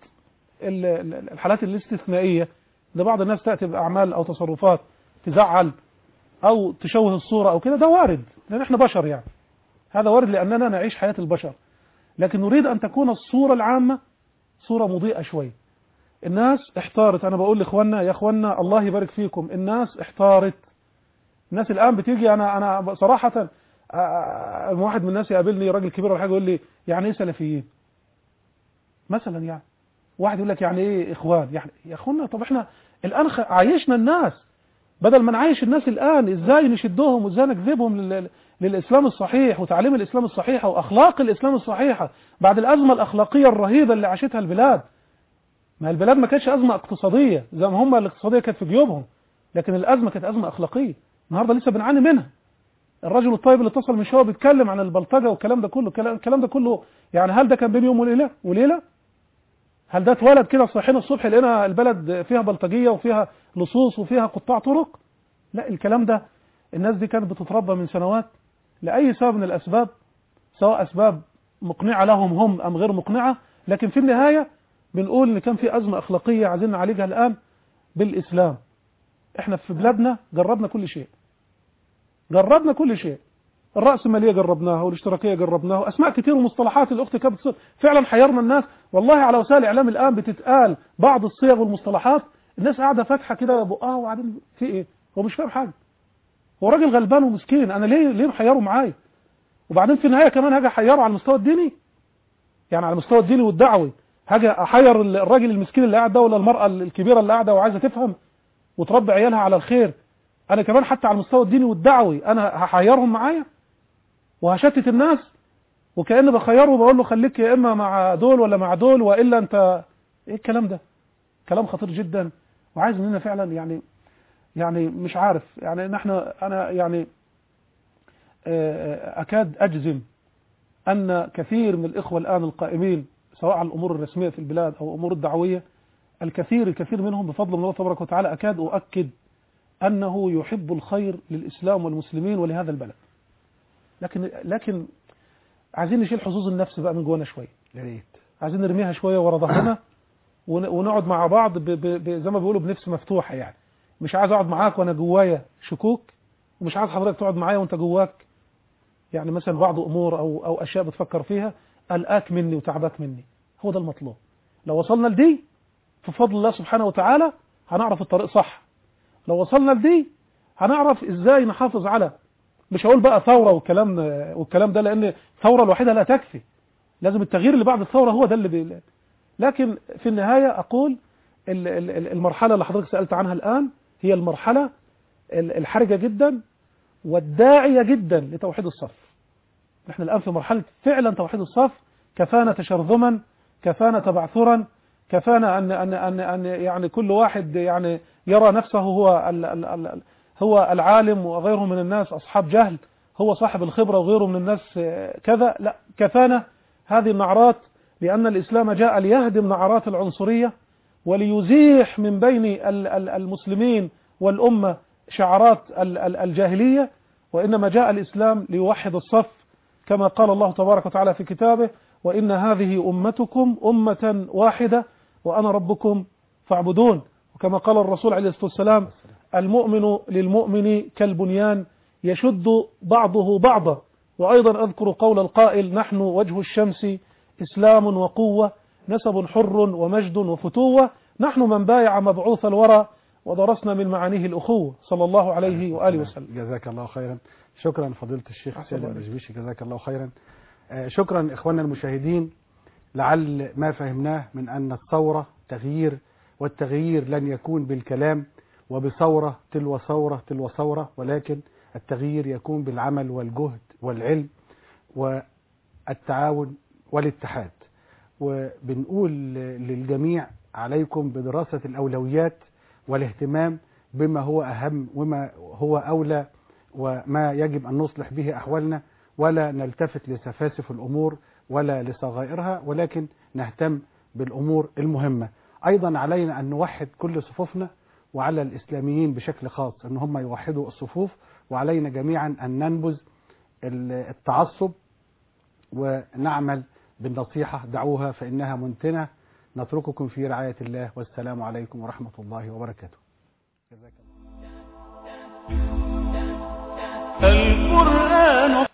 الحالات الاستثنائيه لبعض الناس تاتي باعمال او تصرفات تزعل او تشوه الصوره او كده، ده وارد، لان احنا بشر يعني. هذا وارد لاننا نعيش حياه البشر. لكن نريد ان تكون الصوره العامه صوره مضيئه شويه. الناس احتارت. انا بقول لاخواننا يا اخواننا الله يبارك فيكم، الناس احتارت. الناس الان بتيجي، انا صراحه واحد من الناس يقابلني راجل كبير ولا حاجه يقول لي يعني ايه سلفيين مثلا؟ يعني واحد يقول لك يعني ايه اخوان؟ يعني يا اخوانا طب احنا الان عايشنا الناس، بدل ما نعيش الناس الان ازاي نشدهم وازاي نجذبهم للاسلام الصحيح وتعليم الاسلام الصحيحه واخلاق الاسلام الصحيحه بعد الازمه الاخلاقيه الرهيبه اللي عاشتها البلاد. ما البلاد ما كانتش ازمه اقتصاديه زي ما هم الاقتصاديه كانت في جيوبهم، لكن الازمه كانت ازمه اخلاقيه النهارده لسه بنعاني منها. الرجل الطيب اللي اتصل من شويه بيتكلم عن البلطجه والكلام ده كله، الكلام ده كله يعني هل ده كان بين يوم وليله؟ هل ده اتولد كده صحينا الصبح لقينا البلد فيها بلطجيه وفيها لصوص وفيها قطاع طرق؟ لا، الكلام ده الناس دي كانت بتتربى من سنوات لاي سبب من الاسباب، سواء اسباب مقنعه لهم هم ام غير مقنعه، لكن في النهايه بنقول ان كان في ازمه اخلاقيه عايزين نعالجها الان بالاسلام. احنا في بلادنا جربنا كل شيء، الرأسمالية جربناها والاشتراكية جربناها، أسماء كتير ومصطلحات الأخت كانت فعلا حيرنا الناس. والله على وسائل الإعلام الآن بتتقال بعض الصيغ والمصطلحات، الناس قاعدة فاتحة كده بقها وقاعدين في إيه؟ هو مش فاهم حاجة، هو راجل غلبان ومسكين، أنا ليه محيره معايا؟ وبعدين في النهاية كمان هاجي أحيره على المستوى الديني، يعني على المستوى الديني والدعوي هاجي أحير الراجل المسكين اللي قاعد ده ولا المرأة الكبيرة اللي قاعدة وعايزة تفهم وتربي عيالها على الخير، أنا كمان حتى على المستوى الديني والدعوي أنا هحيرهم معايا وهشتت الناس، وكأن بخيره وبقول له خليك يا إما مع دول ولا مع دول، وإلا أنت إيه الكلام ده؟ كلام خطير جدا، وعايز مننا فعلا يعني مش عارف، يعني أنا يعني أكاد أجزم أن كثير من الإخوة الآن القائمين سواء على الأمور الرسمية في البلاد أو الأمور الدعوية، الكثير منهم بفضل الله تبارك وتعالى أكاد أؤكد أنه يحب الخير للإسلام والمسلمين ولهذا البلد، لكن عايزين نشيل حظوظ النفس بقى من جوانا شوية، عايزين نرميها شوية ورا ظهرنا ونقعد مع بعض زي ما بيقولوا بنفس مفتوحة، يعني مش عايز أقعد معاك وأنا جوايا شكوك، ومش عايز حضرتك تقعد معايا وأنت جواك يعني مثلا بعض أمور أو أشياء بتفكر فيها قلقاك مني وتعباك مني. هو ده المطلوب. لو وصلنا لدي بفضل الله سبحانه وتعالى هنعرف الطريق صح، لو وصلنا لدي هنعرف إزاي نحافظ على، مش هقول بقى ثورة والكلام ده، لأن الثورة الوحيدة لا تكفي، لازم التغيير اللي بعد الثورة هو ده اللي لكن في النهاية أقول المرحلة اللي حضرتك سألت عنها الآن هي المرحلة الحرجة جدا والداعية جدا لتوحيد الصف. نحن الآن في مرحلة فعلا توحيد الصف، كفانا تشرذما، كفانا تبعثرا، كفانا أن يعني كل واحد يعني يرى نفسه هو العالم وغيره من الناس أصحاب جهل، هو صاحب الخبرة وغيره من الناس كذا. لا، كفانا هذه النعرات، لأن الإسلام جاء ليهدم نعرات العنصرية وليزيح من بين المسلمين والأمة شعارات الجاهلية، وإنما جاء الإسلام ليوحد الصف، كما قال الله تبارك وتعالى في كتابه: وإن هذه أمتكم أمة واحدة وأنا ربكم فاعبدون. وكما قال الرسول عليه الصلاة والسلام: المؤمن للمؤمن كالبنيان يشد بعضه بعضا. وأيضا أذكر قول القائل: نحن وجه الشمس إسلام وقوة، نسب حر ومجد وفتوة، نحن من بايع مبعوث الورى ودرسنا من معانيه الأخوة، صلى الله عليه وآله وسلم. جزاك الله خيرا. شكرا فضيلة الشيخ سالم البشبيشي، جزاك الله خيرا. شكرا إخواننا المشاهدين. لعل ما فهمناه من أن الثورة تغيير، والتغيير لن يكون بالكلام وبثورة تلو ثورة تلو ثورة، ولكن التغيير يكون بالعمل والجهد والعلم والتعاون والاتحاد. وبنقول للجميع عليكم بدراسة الأولويات والاهتمام بما هو أهم وما هو أولى وما يجب أن نصلح به أحوالنا، ولا نلتفت لسفاسف الأمور ولا لصغائرها، ولكن نهتم بالأمور المهمة. أيضا علينا أن نوحد كل صفوفنا، وعلى الإسلاميين بشكل خاص أن هم يوحدوا الصفوف، وعلينا جميعا أن ننبذ التعصب ونعمل بالنصيحة. دعوها فإنها منتنة. نترككم في رعاية الله، والسلام عليكم ورحمة الله وبركاته. القرآن